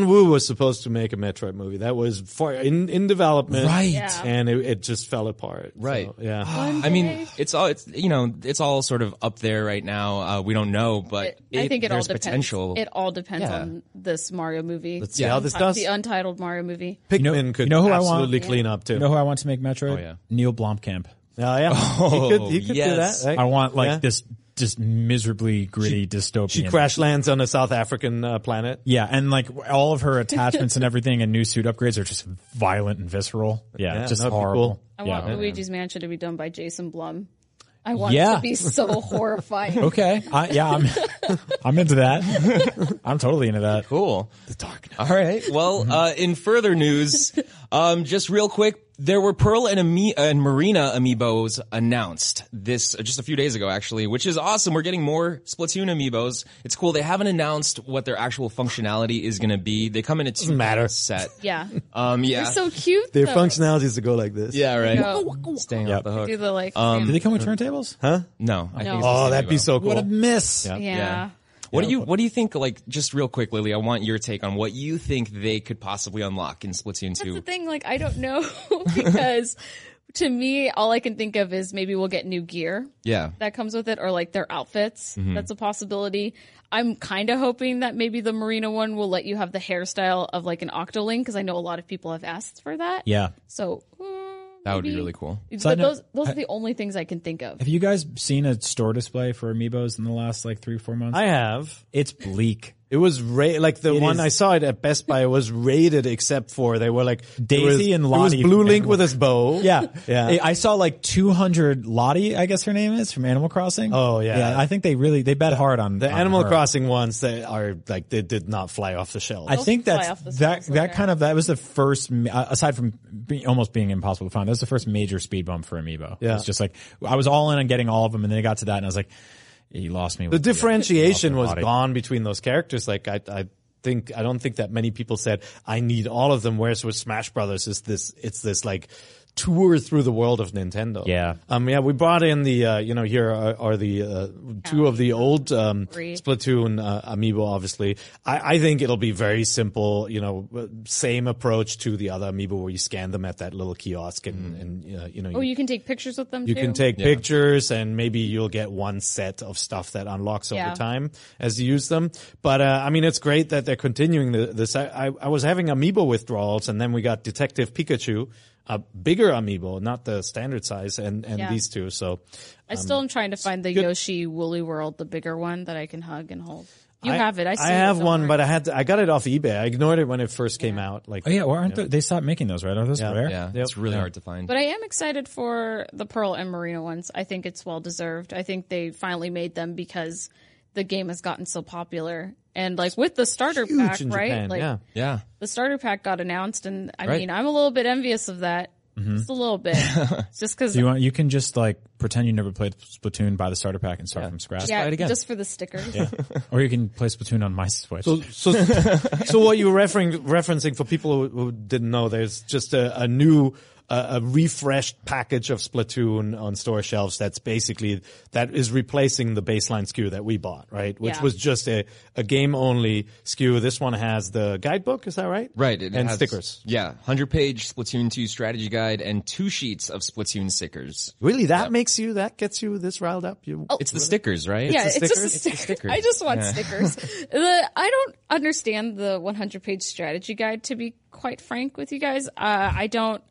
Wu was supposed to make a Metroid movie that was for in in development, Right. Yeah. And it, it just fell apart. Right. So, yeah. I mean, it's all it's you know it's all sort of up there right now. Uh, we don't know, but I think it all there's depends. potential. It all depends Yeah. on this Mario movie. Let's see how this does. The untitled Mario movie. Pikmin know- could you know who I want? absolutely clean up too. You know who I want to make Metroid? Oh, yeah. Neil Blomkamp. Oh, yeah. he could, he could yes. do that. Right? I want like Yeah. this just miserably gritty dystopian. She crash lands on a South African uh, planet. Yeah, and like all of her attachments and everything and new suit upgrades are just violent and visceral. Yeah, Yeah, just that'd be horrible. cool. I yeah. want Luigi's Mansion to be done by Jason Blum. I want it Yeah. to be so horrifying. Okay. I, yeah, I'm I'm into that. I'm totally into that. Cool. The darkness. All right. Well, uh, in further news, um, just real quick, there were Pearl and, Ami- and Marina amiibos announced this uh, just a few days ago, actually, which is awesome. We're getting more Splatoon amiibos. It's cool. They haven't announced what their actual functionality is going to be. They come in a two matter. set. Yeah. Um, yeah. They're so cute. Their though. functionality is to go like this. yeah, right. Go. Staying Yep. off the hook. Do the like. Um, Did they come with turntables? Huh? No. I No. think it's the Oh, same that'd be amiibo. so cool. What a miss. yeah. Yeah. What do you What do you think? Like, just real quick, Lily. I want your take on what you think they could possibly unlock in Splatoon That's the two. thing. Like, I don't know because to me, all I can think of is maybe we'll get new gear Yeah. that comes with it, or like their outfits. That's a possibility. I'm kind of hoping that maybe the Marina one will let you have the hairstyle of like an Octoling, because I know a lot of people have asked for that. Yeah. So uh, That would be maybe- really cool. But Side note, those those are the only things I can think of. Have you guys seen a store display for amiibos in the last like three, four months? I have. It's bleak. It was ra- like the It one is- I saw it at Best Buy. It was rated except for they were like Daisy it was, and It Lottie was Blue from Link Animal- with his bow. Yeah. Yeah. I saw like two hundred Lottie, I guess her name is, from Animal Crossing. Oh, yeah. Yeah, I think they really, they bet hard on The on Animal her. Crossing ones that are like they did not fly off the shelf. I think fly that's off the that shelves that later. kind of that was the first ma- uh, aside from being, almost being impossible to find. That was the first major speed bump for Amiibo. Yeah. It's just like I was all in on getting all of them, and then I got to that, and I was like, "You lost me." the With differentiation uh, was Lottie. gone between those characters. Like I, I think I don't think that many people said I need all of them. Whereas with Smash Brothers, is this it's this like tour through the world of Nintendo. Yeah. Um. Yeah. We brought in the uh, you know here are, are the uh, two of the old um, Three. Splatoon uh, amiibo. Obviously, I, I think it'll be very simple. You know, same approach to the other amiibo where you scan them at that little kiosk and and uh, you know Oh, you can take pictures with them you too? can take pictures and maybe you'll get one set of stuff that unlocks Yeah. over time as you use them. But, uh, I mean, it's great that they're continuing the, this. I, I, I was having amiibo withdrawals and then we got Detective Pikachu, a bigger amiibo, not the standard size, and, and Yeah. these two. So I still am trying to find the good. Yoshi Woolly World, the bigger one that I can hug and hold. You I have it. I see I it have one, somewhere. but I had to, I got it off eBay. I ignored it when it first came out. Like, Oh yeah, well, aren't they, they stopped making those, right? Are those Yeah. rare? Yeah, Yep. it's really Yeah. hard to find. But I am excited for the Pearl and Marina ones. I think it's well deserved. I think they finally made them because the game has gotten so popular. And like with the starter huge pack, in right? Japan, Like yeah. yeah. the starter pack got announced, and I Right. mean, I'm a little bit envious of that. Just a little bit. Just because, So you want you can just like pretend you never played Splatoon, buy the starter pack, and start from scratch, yeah, try it again. just for the stickers. or you can play Splatoon on my Switch. So, so, so what you were referring, referencing for people who, who didn't know, there's just a, a new, uh, a refreshed package of Splatoon on store shelves. That's basically that is replacing the baseline S K U that we bought, right? Which Yeah. was just a, a game only S K U. This one has the guidebook, is that right? Right. It and has, stickers. Yeah. one hundred page Splatoon two strategy guide and two sheets of Splatoon stickers. Really, that makes you, that gets you this riled up. You, It's the stickers, right? Yeah, the it's, just stickers? a It's the sticker. stickers. I just want Yeah. stickers. The, I don't understand the one hundred page strategy guide, to be quite frank with you guys. Uh, I don't,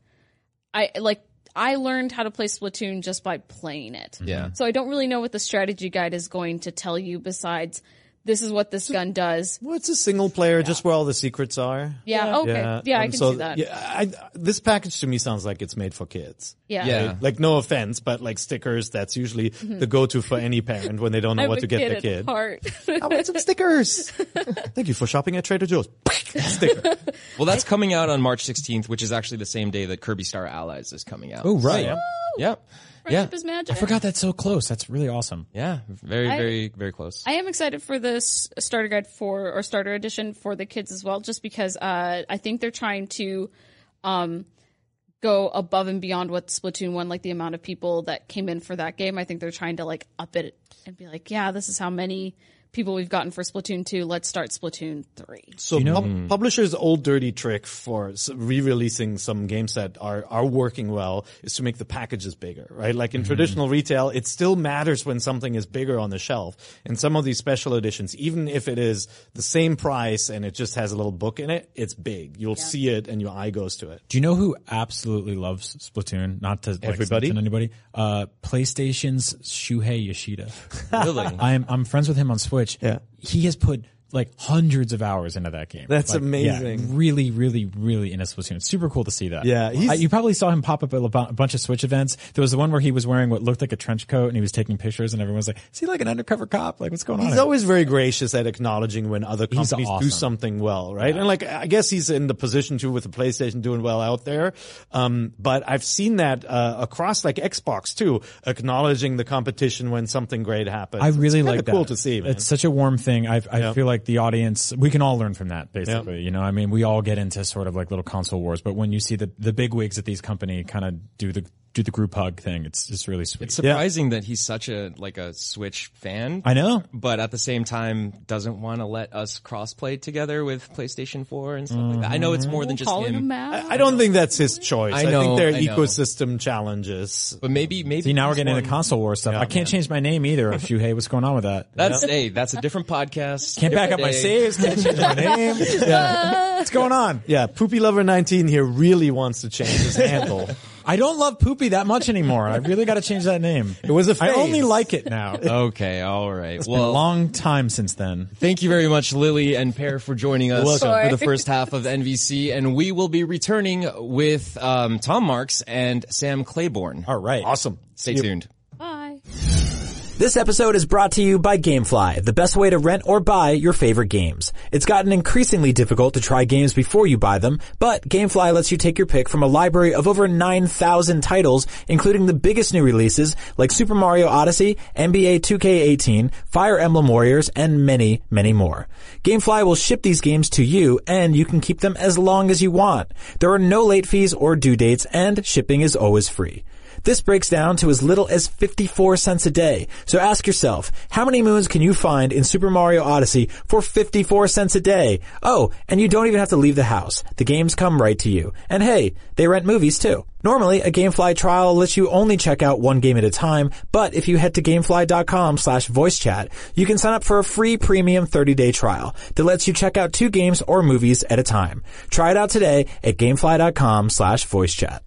I like, I learned how to play Splatoon just by playing it. Yeah. So I don't really know what the strategy guide is going to tell you besides this is what this gun does. well, it's a single player, just where all the secrets are. Yeah, okay. Yeah, I um, can so, see that. Yeah, I, this package to me sounds like it's made for kids. Yeah. Yeah. Like, no offense, but like stickers, that's usually the go-to for any parent when they don't know I'm what a to get kid their at kid. heart. I want some stickers. Thank you for shopping at Trader Joe's. Sticker. Well, that's coming out on March sixteenth, which is actually the same day that Kirby Star Allies is coming out. oh right, So, yeah. Yeah. Friendship is magic. I forgot that's so close. That's really awesome. Yeah. Very, I- very, very close. I am excited for this starter guide for or starter edition for the kids as well, just because uh, I think they're trying to um, go above and beyond what Splatoon one, like the amount of people that came in for that game. I think they're trying to like up it and be like, yeah, this is how many people we've gotten for Splatoon two. Let's start Splatoon three. So pub- publishers' old dirty trick for s- re-releasing some games that are, are working well is to make the packages bigger, right? Like in mm-hmm. traditional retail, it still matters when something is bigger on the shelf. And some of these special editions, even if it is the same price and it just has a little book in it, it's big. You'll yeah. see it and your eye goes to it. Do you know who absolutely loves Splatoon? Not to like, everybody, anybody. Uh, PlayStation's Shuhei Yoshida. Really? I'm I'm friends with him on Switch. Yeah. He has put like hundreds of hours into that game. That's like, amazing. Yeah, really, really, really into Splatoon. It's super cool to see that. Yeah, he's, I, you probably saw him pop up at a bunch of Switch events. There was the one where he was wearing what looked like a trench coat and he was taking pictures and everyone was like, is he like an undercover cop? Like, what's going on He's here? always very gracious at acknowledging when other He's companies awesome. do something well, right? Yeah. And like, I guess he's in the position too with the PlayStation doing well out there. Um, but I've seen that, uh, across like Xbox too, acknowledging the competition when something great happens. I really it's like that. Cool to see, man. It's such a warm thing. I, I yeah. feel like the audience, we can all learn from that, basically. Yeah. You know, I mean, we all get into sort of like little console wars, but when you see the the big wigs at these company kind of do the do the group hug thing, it's just really sweet. It's surprising yeah. that he's such a like a Switch fan. I know, but at the same time doesn't want to let us crossplay together with PlayStation four and stuff mm-hmm. like that. I know it's more than just Calling him. him out. I, I don't think that's his choice. I know. I think they're I know. ecosystem challenges. But maybe, maybe. See, now we're getting one, into console war stuff. Yeah, I can't man. change my name either. Shuhei, what's going on with that? That's yeah. hey, that's a different podcast. Can't back up day. my saves. Can't change my name. Yeah. What's going on? Yeah, Poopy Lover nineteen here really wants to change his handle. I don't love Poopy that much anymore. I really got to change that name. It was a phase. I only like it now. Okay, all right. It's well, been a long time since then. Thank you very much, Lily and Pear, for joining us Sure. for the first half of N V C, and we will be returning with um, Tom Marks and Sam Claiborne. All right. Awesome. Stay tuned. Bye. This episode is brought to you by GameFly, the best way to rent or buy your favorite games. It's gotten increasingly difficult to try games before you buy them, but GameFly lets you take your pick from a library of over nine thousand titles, including the biggest new releases like Super Mario Odyssey, N B A two K eighteen, Fire Emblem Warriors, and many, many more. GameFly will ship these games to you, and you can keep them as long as you want. There are no late fees or due dates, and shipping is always free. This breaks down to as little as fifty-four cents a day. So ask yourself, how many moons can you find in Super Mario Odyssey for fifty-four cents a day? Oh, and you don't even have to leave the house. The games come right to you. And hey, they rent movies too. Normally, a GameFly trial lets you only check out one game at a time, but if you head to gamefly.com slash voice chat, you can sign up for a free premium thirty-day trial that lets you check out two games or movies at a time. Try it out today at gamefly.com slash voice chat.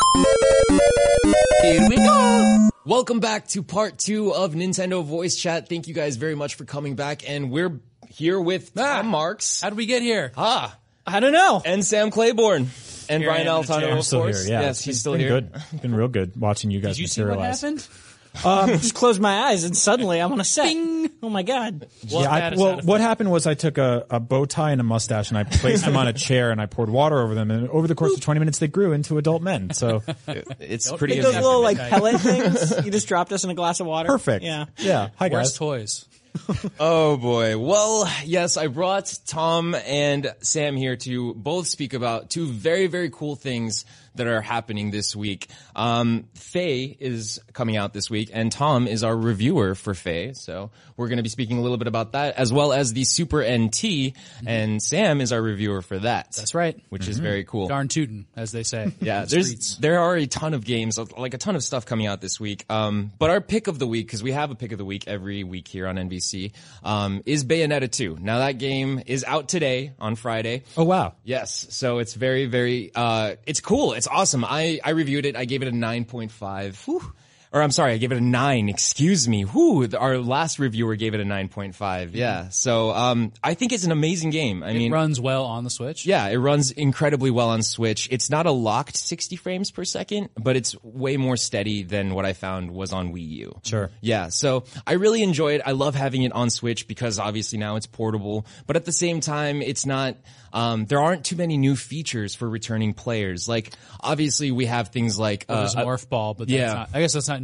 Here we go. Welcome back to part two of Nintendo Voice Chat. Thank you guys very much for coming back, and we're here with ah, Tom Marks. How did we get here? Ah, I don't know. And Sam Claiborne. And Here Brian Altano, I'm of still course. here, yeah. Yes, It's he's been- still been here. good. It's been real good watching you guys Did you see what materialize. happened? Um, just closed my eyes and suddenly I'm on a set. Bing! Oh my god. Yeah, I, well, what happened was I took a, a bow tie and a mustache and I placed them on a chair and I poured water over them, and over the course of twenty minutes they grew into adult men. So It's pretty Like those amazing. little like pellet things you just dropped us in a glass of water. perfect. Yeah. Yeah. Hi Where's guys. toys? Oh boy. Well, yes, I brought Tom and Sam here to both speak about two very, very cool things that are happening this week. Um, Faye is coming out this week, and Tom is our reviewer for Faye. So we're going to be speaking a little bit about that, as well as the Super N T, mm-hmm. and Sam is our reviewer for that. That's right. Which mm-hmm. is very cool. Darn tootin', as they say. Yeah, The there's streets. there are a ton of games, like a ton of stuff coming out this week. Um, but our pick of the week, because we have a pick of the week every week here on N B C, um, is Bayonetta two. Now that game is out today on Friday. Oh wow. Yes, so it's very, very, uh, it's cool. It's awesome. I, I reviewed it. I gave it a nine point five. Whew. Or I'm sorry, I gave it a nine. Excuse me. Whoo, our last reviewer gave it a nine point five. Yeah. So, um, I think it's an amazing game. I It mean, runs well on the Switch. yeah, it runs incredibly well on Switch. It's not a locked sixty frames per second, but it's way more steady than what I found was on Wii U. Sure. Yeah, so I really enjoy it. I love having it on Switch because obviously now it's portable, but at the same time, it's not, um, there aren't too many new features for returning players. Like, obviously we have things like, Well, uh, there's uh, Morph Ball, but yeah. that's not, I guess that's not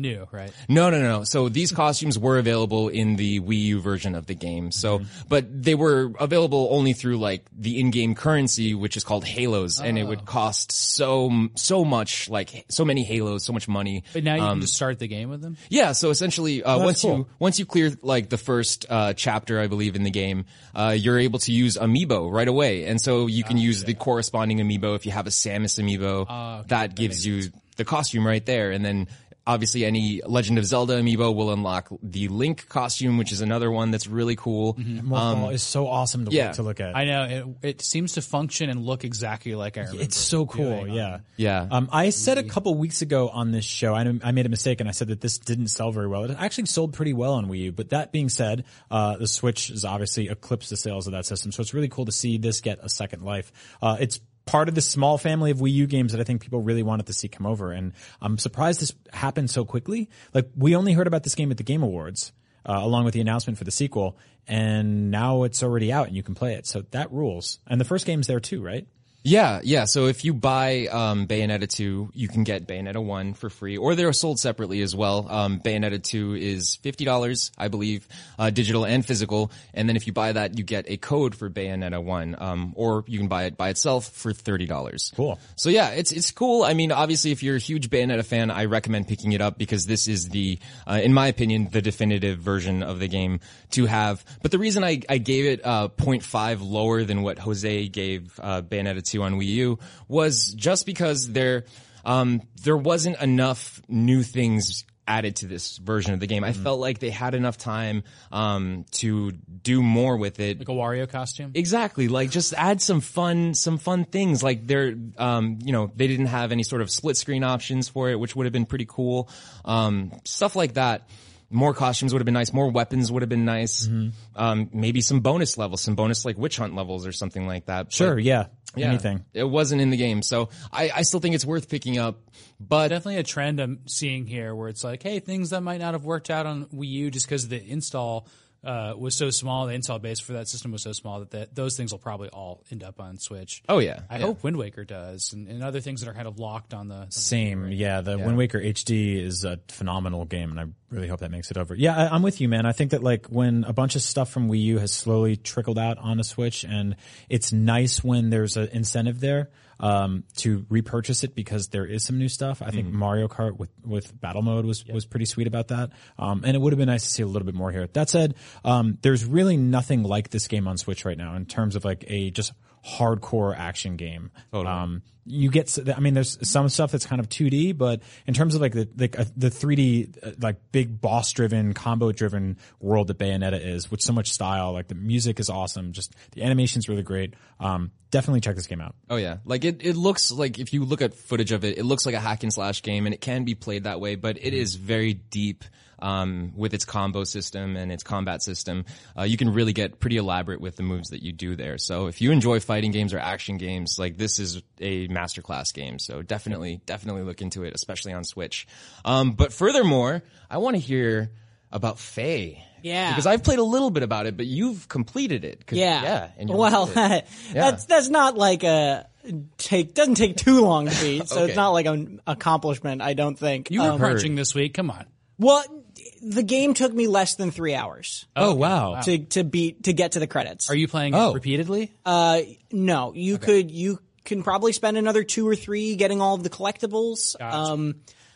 new, right? No, no, no. So these costumes were available in the Wii U version of the game. So, mm-hmm. but they were available only through like the in-game currency, which is called Halos, oh. and it would cost so so much, like so many Halos, so much money. But now you um, can just start the game with them. Yeah. So essentially, uh, oh, once cool. you once you clear like the first uh, chapter, I believe in the game, uh, you're able to use Amiibo right away, and so you can uh, use yeah. the corresponding Amiibo. If you have a Samus Amiibo, uh, okay. that gives that you sense. the costume right there, and then. Obviously, any Legend of Zelda amiibo will unlock the Link costume, which is another one that's really cool. Mm-hmm. Um, is so awesome to, yeah. to look at. I know it, it seems to function and look exactly like I remember. It's so cool. Yeah, yeah. Um, I said a couple weeks ago on this show, I, I made a mistake and I said that this didn't sell very well. It actually sold pretty well on Wii U. But that being said, uh, the Switch has obviously eclipsed the sales of that system, so it's really cool to see this get a second life. Uh, it's part of the small family of Wii U games that I think people really wanted to see come over. And I'm surprised this happened so quickly. Like, we only heard about this game at the Game Awards, uh, along with the announcement for the sequel. And now it's already out and you can play it. So that rules. And the first game's there too, right? Yeah, yeah. So if you buy um, Bayonetta two, you can get Bayonetta one for free, or they're sold separately as well. Um, Bayonetta two is fifty dollars, I believe, uh, digital and physical. And then if you buy that, you get a code for Bayonetta one, um, or you can buy it by itself for thirty dollars. Cool. So yeah, it's it's cool. I mean, obviously, if you're a huge Bayonetta fan, I recommend picking it up because this is the, uh, in my opinion, the definitive version of the game to have. But the reason I, I gave it uh, zero point five lower than what Jose gave uh, Bayonetta two on Wii U was just because there um there wasn't enough new things added to this version of the game. I mm-hmm. felt like they had enough time um to do more with it. Like a Wario costume? Exactly. Like just add some fun some fun things. Like they're um you know, they didn't have any sort of split screen options for it, which would have been pretty cool. Um stuff like that. More costumes would have been nice. More weapons would have been nice. Mm-hmm. Um, maybe some bonus levels, some bonus like witch hunt levels or something like that. Sure, but, yeah. yeah. Anything. It wasn't in the game. So I, I still think it's worth picking up. But definitely a trend I'm seeing here where it's like, hey, things that might not have worked out on Wii U just because the install uh, was so small, the install base for that system was so small that, that those things will probably all end up on Switch. Oh, yeah. I yeah. hope Wind Waker does, and, and other things that are kind of locked on the... Same, right? yeah. The yeah. Wind Waker H D is a phenomenal game, and I really hope that makes it over. Yeah, I, I'm with you, man. I think that like when a bunch of stuff from Wii U has slowly trickled out onto Switch, and it's nice when there's an incentive there um, to repurchase it because there is some new stuff. I think mm. Mario Kart with, with battle mode was, yep. was pretty sweet about that. Um, and it would have been nice to see a little bit more here. That said, um, there's really nothing like this game on Switch right now in terms of like a just hardcore action game. Totally. Um, you get, I mean, there's some stuff that's kind of two D, but in terms of like the, like uh, the three D, uh, like big boss driven, combo driven world that Bayonetta is with so much style, like the music is awesome. Just the animation's really great. Um, definitely check this game out. Oh yeah. Like it, it looks like if you look at footage of it, it looks like a hack and slash game and it can be played that way, but it is very deep. Um, with its combo system and its combat system, uh, you can really get pretty elaborate with the moves that you do there. So if you enjoy fighting games or action games, like this is a masterclass game. So definitely, definitely look into it, especially on Switch. Um, but furthermore, I want to hear about Faye. Yeah. Because I've played a little bit about it, but you've completed it. Yeah. Yeah. And you well, yeah. that's, that's not like a, take, doesn't take too long to beat. So okay. it's not like an accomplishment, I don't think. You were um, crunching this week. Come on. Well, the game took me less than three hours. Oh, wow. To, to beat, to get to the credits. Are you playing oh. it repeatedly? Uh, no, you okay. could, you can probably spend another two or three getting all of the collectibles. Gotcha. Um,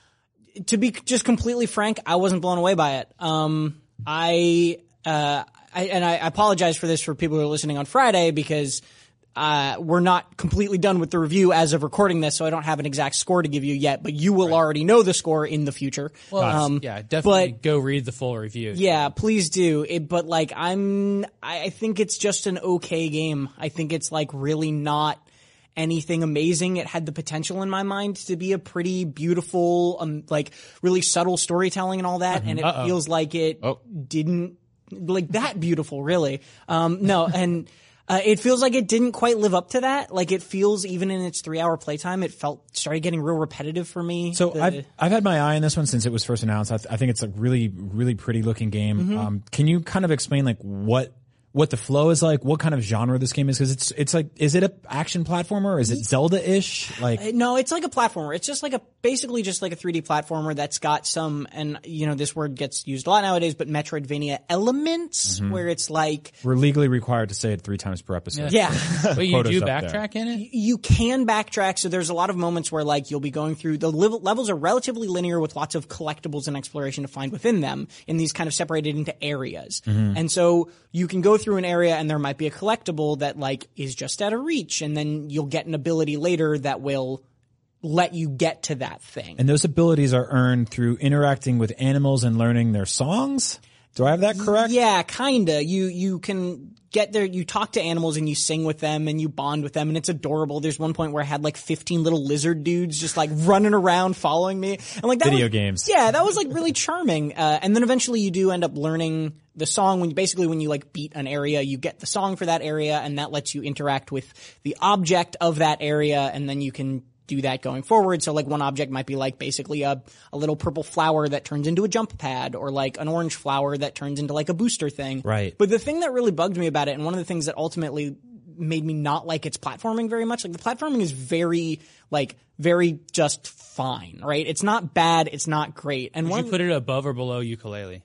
to be just completely frank, I wasn't blown away by it. Um, I, uh, I, and I apologize for this for people who are listening on Friday because Uh, we're not completely done with the review as of recording this, so I don't have an exact score to give you yet, but you will right. already know the score in the future. Well, um, yeah, definitely but, go read the full review. Yeah, please do. It, but like, I'm, I, I think it's just an okay game. I think it's like really not anything amazing. It had the potential in my mind to be a pretty beautiful, um, like really subtle storytelling and all that, mm-hmm. and it Uh-oh. feels like it oh. didn't, like that beautiful, really. Um, no, and, Uh, it feels like it didn't quite live up to that. Like it feels, even in its three-hour playtime, it felt started getting real repetitive for me. So the, I've I've had my eye on this one since it was first announced. I, th- I think it's a really really pretty looking game. Mm-hmm. Um, can you kind of explain like what what the flow is like, what kind of genre this game is? Cause it's, it's like, is it a action platformer? Is it Zelda-ish? Like, Uh, No, it's like a platformer. It's just like a, basically just like a three D platformer that's got some, and you know, this word gets used a lot nowadays, but Metroidvania elements where it's like, we're legally required to say it three times per episode. yeah, Wait, you Quota's do up there. backtrack in it? you can backtrack. So there's a lot of moments where like you'll be going through the level, levels are relatively linear with lots of collectibles and exploration to find within them in these kind of separated into areas. And so you can go through an area and there might be a collectible that like is just out of reach, and then you'll get an ability later that will let you get to that thing. And those abilities are earned through interacting with animals and learning their songs? Do I have that correct? Yeah, kinda. You you can get there, you talk to animals and you sing with them and you bond with them, and it's adorable. There's one point where I had like fifteen little lizard dudes just like running around following me. And like that Video was, games. Yeah, that was like really charming. Uh, and then eventually you do end up learning the song when you, basically when you like beat an area, you get the song for that area, and that lets you interact with the object of that area, and then you can do that going forward. So like one object might be like basically a, a little purple flower that turns into a jump pad, or like an orange flower that turns into like a booster thing. Right. But the thing that really bugged me about it, and one of the things that ultimately made me not like its platforming very much, like the platforming is very, like, very just fine, right? It's not bad, it's not great. And Would one you put it above or below Ukulele?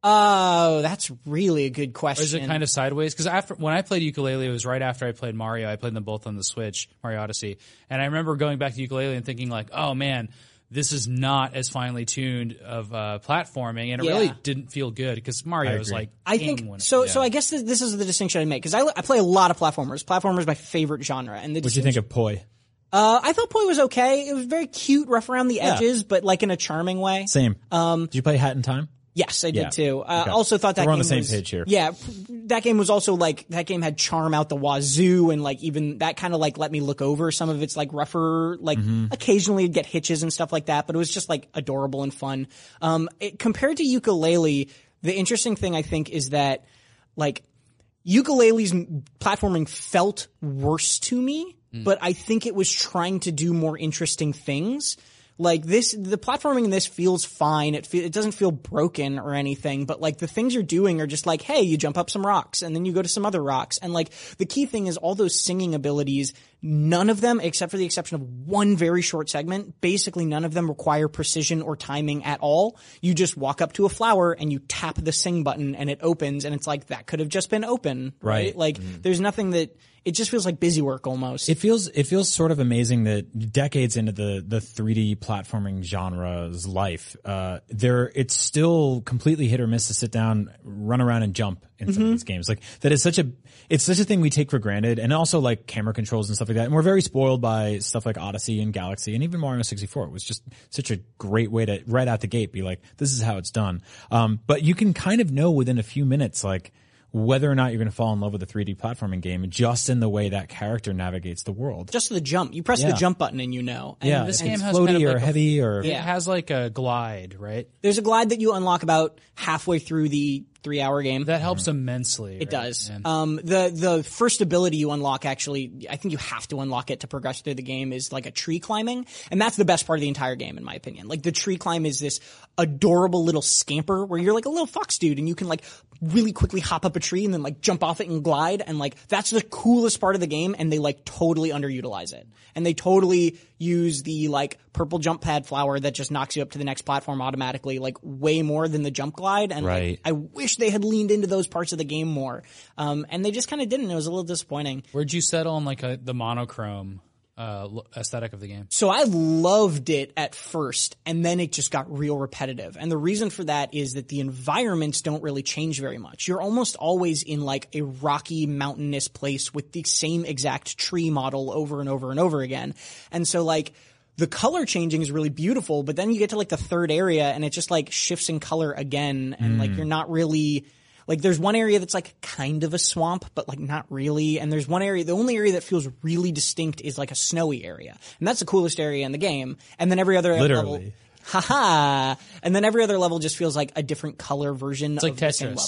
Oh, that's really a good question. Or is it kind of sideways? Because after when I played Ukulele, it was right after I played Mario. I played them both on the Switch, Mario Odyssey. And I remember going back to Ukulele and thinking like, oh man, this is not as finely tuned of uh, platforming. And it Yeah. really didn't feel good because Mario was like I king think when it- so. yeah. So I guess this, this is the distinction I make, because I, I play a lot of platformers. Platformers is my favorite genre. And the What'd you think of Poi? Uh, I thought Poi was okay. It was very cute, rough around the edges, but like in a charming way. Same. Um, Did you play Hat in Time? Yes, I did Yeah. too. Uh, Okay. Also thought that We're game on the same was, page here. Yeah, that game was also like, that game had charm out the wazoo, and like even that kind of like let me look over some of its like rougher, like Mm-hmm. occasionally it'd get hitches and stuff like that, but it was just like adorable and fun. Um, it, compared to Ukulele, the interesting thing I think is that like Ukulele's platforming felt worse to me, but I think it was trying to do more interesting things. Like this, the platforming in this feels fine. It fe- it doesn't feel broken or anything, but like the things you're doing are just like, hey, you jump up some rocks and then you go to some other rocks. And like the key thing is all those singing abilities, none of them, except for the exception of one very short segment, basically none of them require precision or timing at all. You just walk up to a flower and you tap the sing button and it opens, and it's like, that could have just been open, right? Right. Like there's nothing that, it just feels like busy work almost. It feels it feels sort of amazing that decades into the the three D platforming genre's life, uh, there it's still completely hit or miss to sit down, run around, and jump in some of these games. Like that is such a it's such a thing we take for granted, and also like camera controls and stuff like that. And we're very spoiled by stuff like Odyssey and Galaxy and even Mario sixty-four. It was just such a great way to right out the gate be like, this is how it's done. Um, but you can kind of know within a few minutes, like, whether or not you're going to fall in love with a three D platforming game just in the way that character navigates the world. Just the jump. You press Yeah. the jump button and you know. And Yeah, this and game it's has floaty kind of or like a- heavy or It has like a glide, right? There's a glide that you unlock about halfway through the three hour game. That helps immensely. It does. And Um, the, the first ability you unlock, actually, I think you have to unlock it to progress through the game, is like a tree climbing. And that's the best part of the entire game, in my opinion. Like the tree climb is this adorable little scamper where you're like a little fox dude and you can like really quickly hop up a tree and then like jump off it and glide. And like that's the coolest part of the game, and they like totally underutilize it. And they totally use the like purple jump pad flower that just knocks you up to the next platform automatically, like way more than the jump glide. And like, Right. I wish they had leaned into those parts of the game more. Um, and they just kind of didn't. It was a little disappointing. where'd you settle on like a, the monochrome uh, lo- aesthetic of the game? So I loved it at first, and then it just got real repetitive. And the reason for that is that the environments don't really change very much. You're almost always in like a rocky, mountainous place with the same exact tree model over and over and over again. And so like, the color changing is really beautiful, but then you get to like the third area and it just like shifts in color again, and like you're not really, like there's one area that's like kind of a swamp, but like not really. And there's one area, the only area that feels really distinct is like a snowy area. And that's the coolest area in the game. And then every other level, Literally. haha. And then every other level just feels like a different color version of like the same Tetris. level.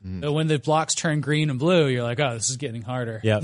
But when the blocks turn green and blue, you're like, oh, this is getting harder. Yeah.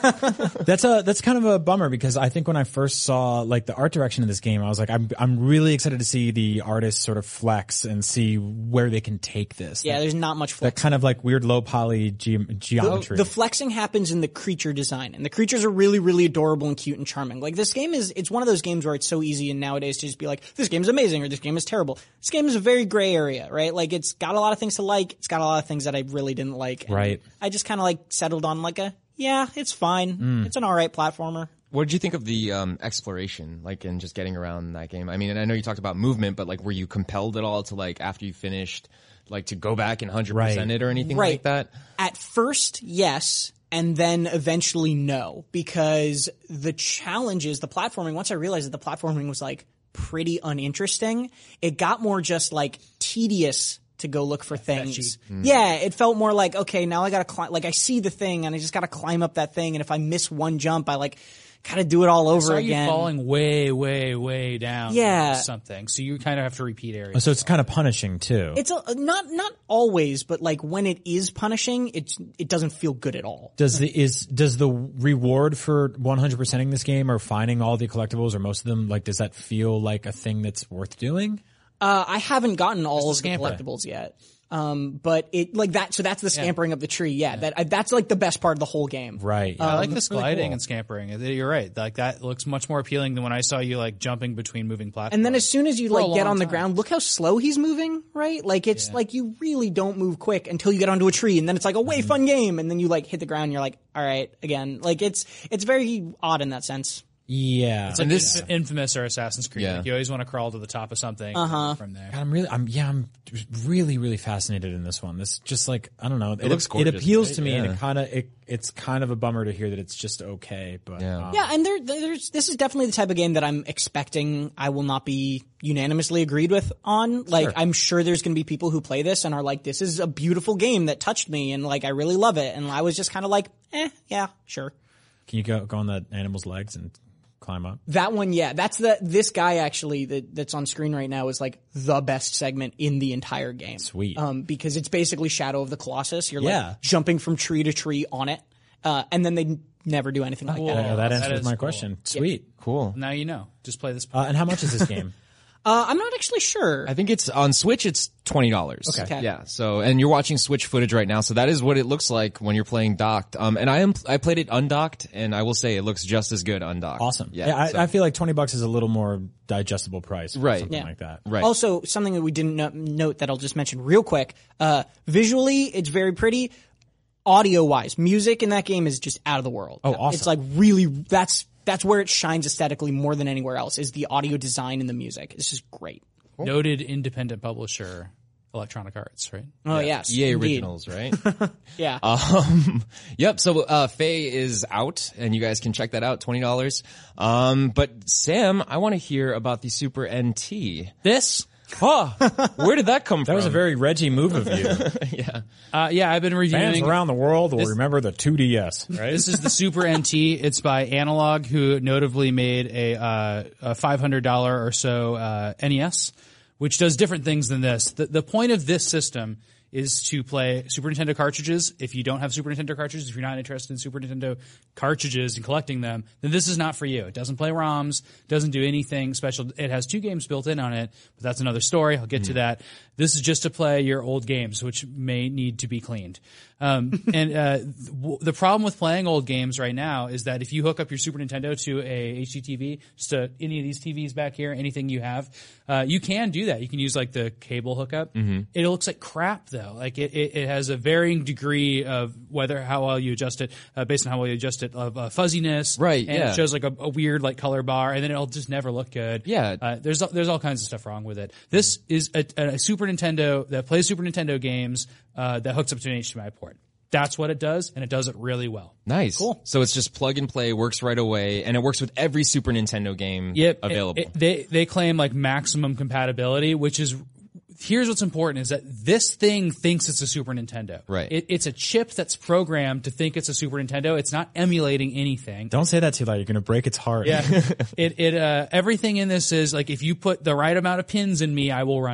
that's a, that's kind of a bummer because I think when I first saw like the art direction of this game, I was like, I'm, I'm really excited to see the artists sort of flex and see where they can take this. Yeah, that, there's not much that flex. kind of like weird low poly ge- geometry. The, the flexing happens in the creature design, and the creatures are really, really adorable and cute and charming. Like this game is, it's one of those games where it's so easy and nowadays to just be like, this game is amazing or this game is terrible. This game is a very gray area, right? Like it's got a lot of things to like. It's got a lot of things that I really didn't like. And Right. I just kind of like settled on like a, yeah, it's fine. Mm. It's an alright platformer. What did you think of the um, exploration, like, and just getting around that game? I mean, and I know you talked about movement, but like, were you compelled at all to like after you finished, like to go back and one hundred percent Right. it or anything Right. like that? At first, yes. And then eventually no, because the challenges, the platforming, once I realized that the platforming was like pretty uninteresting, it got more just like tedious to go look for things. Yeah, it felt more like, okay, now I gotta climb, like I see the thing and I just gotta climb up that thing, and if I miss one jump, I like gotta do it all over So again. you're falling way, way, way down. Yeah. into something. So you kind of have to repeat areas. so it's kind of punishing too. It's a, not, not always, but like when it is punishing, it's, it doesn't feel good at all. Does the is does the reward for one hundred percenting this game or finding all the collectibles or most of them, like does that feel like a thing that's worth doing? Uh, I haven't gotten all of the the scamper. collectibles yet. Um, but it, like that, so that's the scampering up the tree. Yeah, that, I, that's like the best part of the whole game. Right. I like this really gliding cool. and scampering. You're right. Like that looks much more appealing than when I saw you like jumping between moving platforms. And then as soon as you For a like get long on the time. ground, look how slow he's moving, right? Like it's like you really don't move quick until you get onto a tree, and then it's like a way Mm-hmm. fun game, and then you like hit the ground and you're like, all right, again. Like it's, it's very odd in that sense. Yeah. It's like this Infamous or Assassin's Creed. Yeah. Like you always want to crawl to the top of something Uh-huh. from there. God, I'm really, I'm, yeah, I'm really, really fascinated in this one. This just like, I don't know. It, looks It gorgeous, appeals right? to me and Yeah. it kind of, it, it's kind of a bummer to hear that it's just okay, but, Yeah. um, Yeah, and there, there's this is definitely the type of game that I'm expecting I will not be unanimously agreed with on. Like, I'm sure there's going to be people who play this and are like, "This is a beautiful game that touched me," and like, I really love it. And I was just kind of like, "Eh, yeah, sure." Can you go, go on the animal's legs and climb up? That one, yeah, that's the this guy actually that that's on screen right now is like the best segment in the entire game. Sweet. Um, because it's basically Shadow of the Colossus. You're Yeah. like jumping from tree to tree on it, uh, and then they never do anything like Cool. that. Uh, that That answers is my cool. question. Sweet. Cool. Now you know. Just play this. Uh, and how much is this game? Uh, I'm not actually sure. I think it's on Switch. It's twenty dollars. Okay. Okay. Yeah. So, and you're watching Switch footage right now. So that is what it looks like when you're playing docked. Um, and I am I played it undocked, and I will say it looks just as good undocked. Awesome. Yeah. Yeah, I, so- I feel like twenty bucks is a little more digestible price. For Right. Something Yeah. like that. right. Also, something that we didn't no- note that I'll just mention real quick. Uh, visually, it's very pretty. Audio-wise, music in that game is just out of the world. Oh, awesome. It's like really, that's, that's where it shines aesthetically more than anywhere else, is the audio design and the music. It's just great. Noted independent publisher, Electronic Arts, right? Oh, yes. E A indeed. Originals, right? Yeah. Um, yep. So, uh, Faye is out, and you guys can check that out. Twenty dollars. Um, but Sam, I want to hear about the Super N T. This? Huh? Where did that come That from? was a very Reggie move of you. yeah. Uh, yeah, I've been Fans reviewing. around the world will This- remember the two D S, right? This is the Super N T. It's by Analog, who notably made a, uh, a five hundred dollars or so uh, N E S, which does different things than this. The, the point of this system is to play Super Nintendo cartridges. If you don't have Super Nintendo cartridges, if you're not interested in Super Nintendo cartridges and collecting them, then this is not for you. It doesn't play ROMs, doesn't do anything special. It has two games built in on it, but that's another story. I'll get to that. This is just to play your old games, which may need to be cleaned. Um, and uh, w- the problem with playing old games right now is that if you hook up your Super Nintendo to a H D T V, just to any of these T Vs back here, anything you have, uh, you can do that. You can use like the cable hookup. Mm-hmm. It looks like crap though. Like it, it, it has a varying degree of whether how well you adjust it, uh, based on how well you adjust it, of uh, fuzziness. Right, And yeah. it shows like a, a weird like color bar, and then it'll just never look good. Yeah. Uh, there's there's all kinds of stuff wrong with it. This is a, a Super Nintendo that plays Super Nintendo games uh, that hooks up to an H D M I port. That's what it does, and it does it really well. Nice. Cool. So it's just plug and play, works right away, and it works with every Super Nintendo game Yep, available. It- it- they they claim like maximum compatibility, which is here's what's important is that this thing thinks it's a Super Nintendo. Right. It, it's a chip that's programmed to think it's a Super Nintendo. It's not emulating anything. Don't say that too loud. You're going to break its heart. Yeah. it, it, uh, everything in this is like, if you put the right amount of pins in me, I will run it.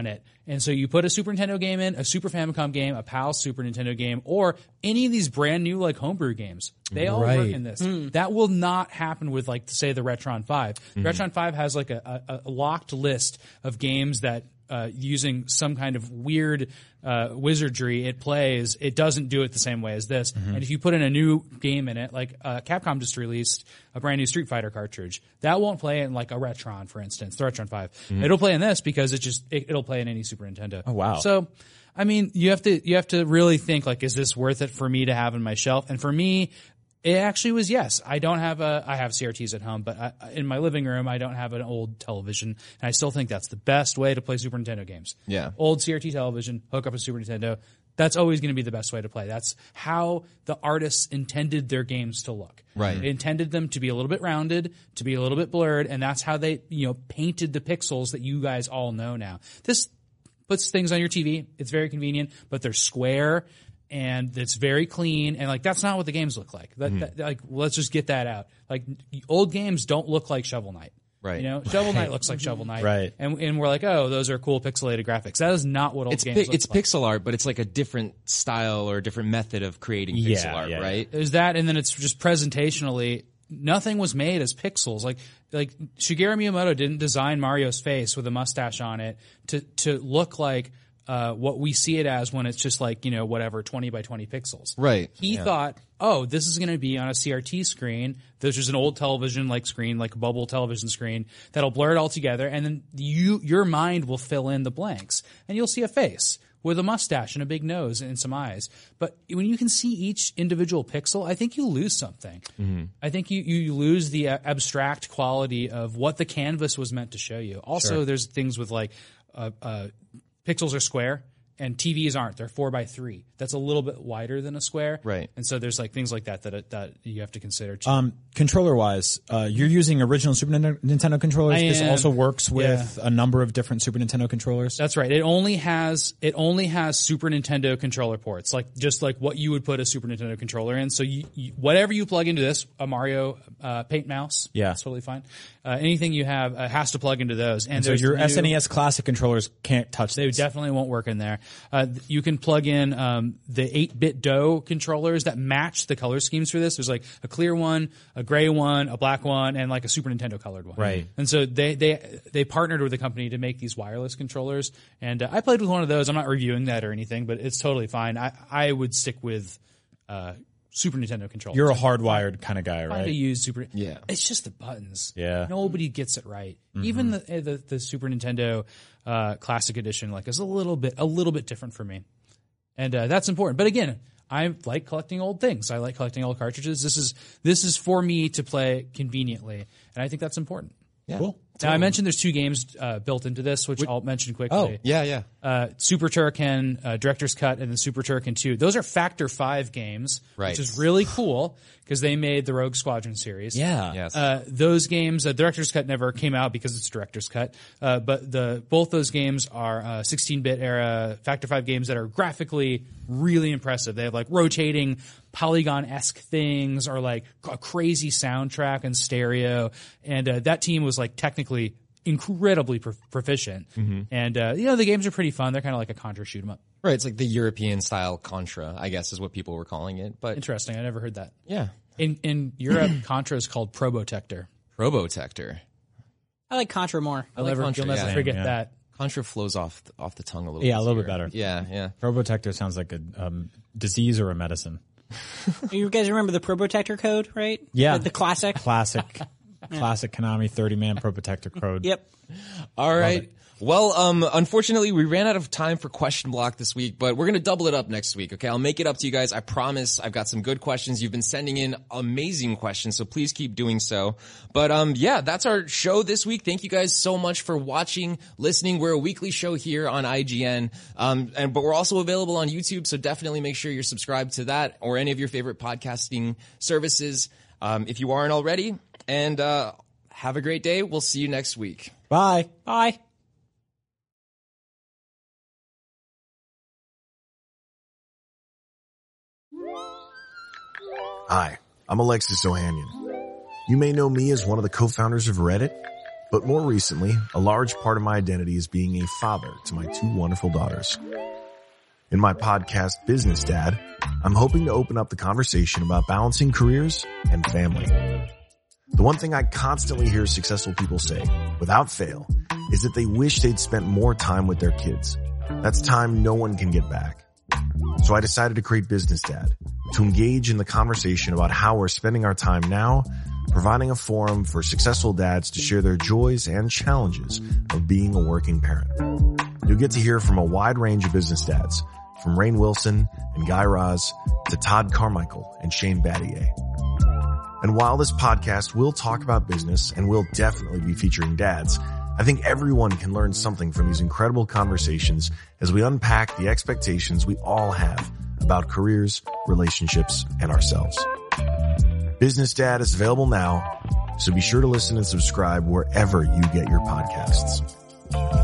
And so you put a Super Nintendo game in, a Super Famicom game, a PAL Super Nintendo game, or any of these brand new like homebrew games. They all Right. work in this. That will not happen with like say the Retron five. The Retron five has like a, a, a locked list of games that uh, using some kind of weird uh, wizardry it plays. It doesn't do it the same way as this. And if you put in a new game in it, like uh, Capcom just released a brand new Street Fighter cartridge, that won't play in like a Retron, for instance, the Retron five. It'll play in this because it just it, it'll play in any Super Nintendo. Oh, wow. So, I mean, you have to you have to really think like, is this worth it for me to have on my shelf? And for me, it actually was yes. I don't have a I have C R Ts at home, but I, in my living room I don't have an old television, and I still think that's the best way to play Super Nintendo games. Yeah. Old C R T television, hook up a Super Nintendo. That's always going to be the best way to play. That's how the artists intended their games to look. Right. They intended them to be a little bit rounded, to be a little bit blurred, and that's how they, you know, painted the pixels that you guys all know now. This puts things on your T V. It's very convenient, but they're square and it's very clean. And like, that's not what the games look like. That, that, like, let's just get that out. Like, old games don't look like Shovel Knight. Right. You know, Shovel Knight looks like Shovel Knight. Right. And, and we're like, oh, those are cool pixelated graphics. That is not what old It's games pi- look it's like. pixel art, but it's like a different style or a different method of creating pixel Yeah, art, yeah, yeah. right? There's that, and then it's just presentationally, nothing was made as pixels. Like, like Shigeru Miyamoto didn't design Mario's face with a mustache on it to, to look like, uh, what we see it as when it's just like, you know, whatever, twenty by twenty pixels. Right. He thought, oh, this is going to be on a C R T screen. There's just an old television like screen, like a bubble television screen that'll blur it all together. And then you, your mind will fill in the blanks and you'll see a face with a mustache and a big nose and some eyes. But when you can see each individual pixel, I think you lose something. Mm-hmm. I think you, you lose the uh, abstract quality of what the canvas was meant to show you. Also, Sure. there's things with like, uh, uh, pixels are square and T Vs aren't. They're four by three. That's a little bit wider than a square. Right. And so there's like things like that that, that you have to consider too. Um, controller wise, uh, you're using original Super Nintendo, Nintendo controllers. I This am. also works with a number of different Super Nintendo controllers. That's right. It only has it only has Super Nintendo controller ports, like just like what you would put a Super Nintendo controller in. So you, you whatever you plug into this, a Mario uh, Paint mouse, Yeah. that's totally fine. Uh, anything you have uh, has to plug into those. And, And so there's your new- S N E S Classic controllers can't touch They these. definitely won't work in there. Uh, you can plug in um, the eight-bit D O controllers that match the color schemes for this. There's like a clear one, a gray one, a black one, and like a Super Nintendo colored one. Right. And so they they they partnered with a company to make these wireless controllers. And uh, I played with one of those. I'm not reviewing that or anything, but it's totally fine. I I would stick with uh, Super Nintendo controllers. You're a hardwired kind of guy, Fine right? to use Super. Yeah. It's just the buttons. Yeah. Nobody gets it right. Even the, the the Super Nintendo uh, Classic Edition like is a little bit a little bit different for me, and uh, that's important. But again, I like collecting old things. I like collecting old cartridges. This is this is for me to play conveniently, and I think that's important. Yeah. Cool. Now I mentioned there's two games uh, built into this, which I'll mention quickly. Oh. Yeah, yeah. Uh, Super Turrican, uh, Director's Cut, and then Super Turrican two. Those are Factor five games, Right. which is really cool because they made the Rogue Squadron series. Yeah. Yes. Uh, those games, uh, Director's Cut never came out because it's Director's Cut. Uh, but the both those games are uh, sixteen-bit era Factor five games that are graphically really impressive. They have like rotating polygon-esque things or like a crazy soundtrack and stereo. And uh, that team was like technically incredibly pro- proficient. And uh, you know the games are pretty fun. They're kind of like a Contra shoot 'em up. Right. It's like the European style Contra, I guess is what people were calling it. But Interesting. I never heard that. yeah. In in Europe, Contra is called Probotector. Probotector. I like Contra more. I'll never, Contra, you'll never yeah. forget Yeah. that. Contra flows off the, off the tongue a little Yeah, bit. a little bit easier. better. Yeah, yeah. Probotector sounds like a um, disease or a medicine. You guys remember the Probotector code, right? Yeah. The, the classic. Classic, classic Konami thirty-man Probotector code. Yep. All right. Well, um, unfortunately, we ran out of time for question block this week, but we're going to double it up next week. Okay. I'll make it up to you guys. I promise. I've got some good questions. You've been sending in amazing questions, so please keep doing so. But, um, yeah, that's our show this week. Thank you guys so much for watching, listening. We're a weekly show here on I G N. Um, and, but we're also available on YouTube, so definitely make sure you're subscribed to that or any of your favorite podcasting services. Um, if you aren't already, and, uh, have a great day. We'll see you next week. Bye. Bye. Hi, I'm Alexis Ohanian. You may know me as one of the co-founders of Reddit. But more recently, a large part of my identity is being a father to my two wonderful daughters. In my podcast, Business Dad, I'm hoping to open up the conversation about balancing careers and family. The one thing I constantly hear successful people say, without fail, is that they wish they'd spent more time with their kids. That's time no one can get back. So I decided to create Business Dad, to engage in the conversation about how we're spending our time now, providing a forum for successful dads to share their joys and challenges of being a working parent. You'll get to hear from a wide range of business dads, from Rainn Wilson and Guy Raz to Todd Carmichael and Shane Battier. And while this podcast will talk about business and will definitely be featuring dads, I think everyone can learn something from these incredible conversations as we unpack the expectations we all have about careers, relationships, and ourselves. Business Dad is available now, so be sure to listen and subscribe wherever you get your podcasts.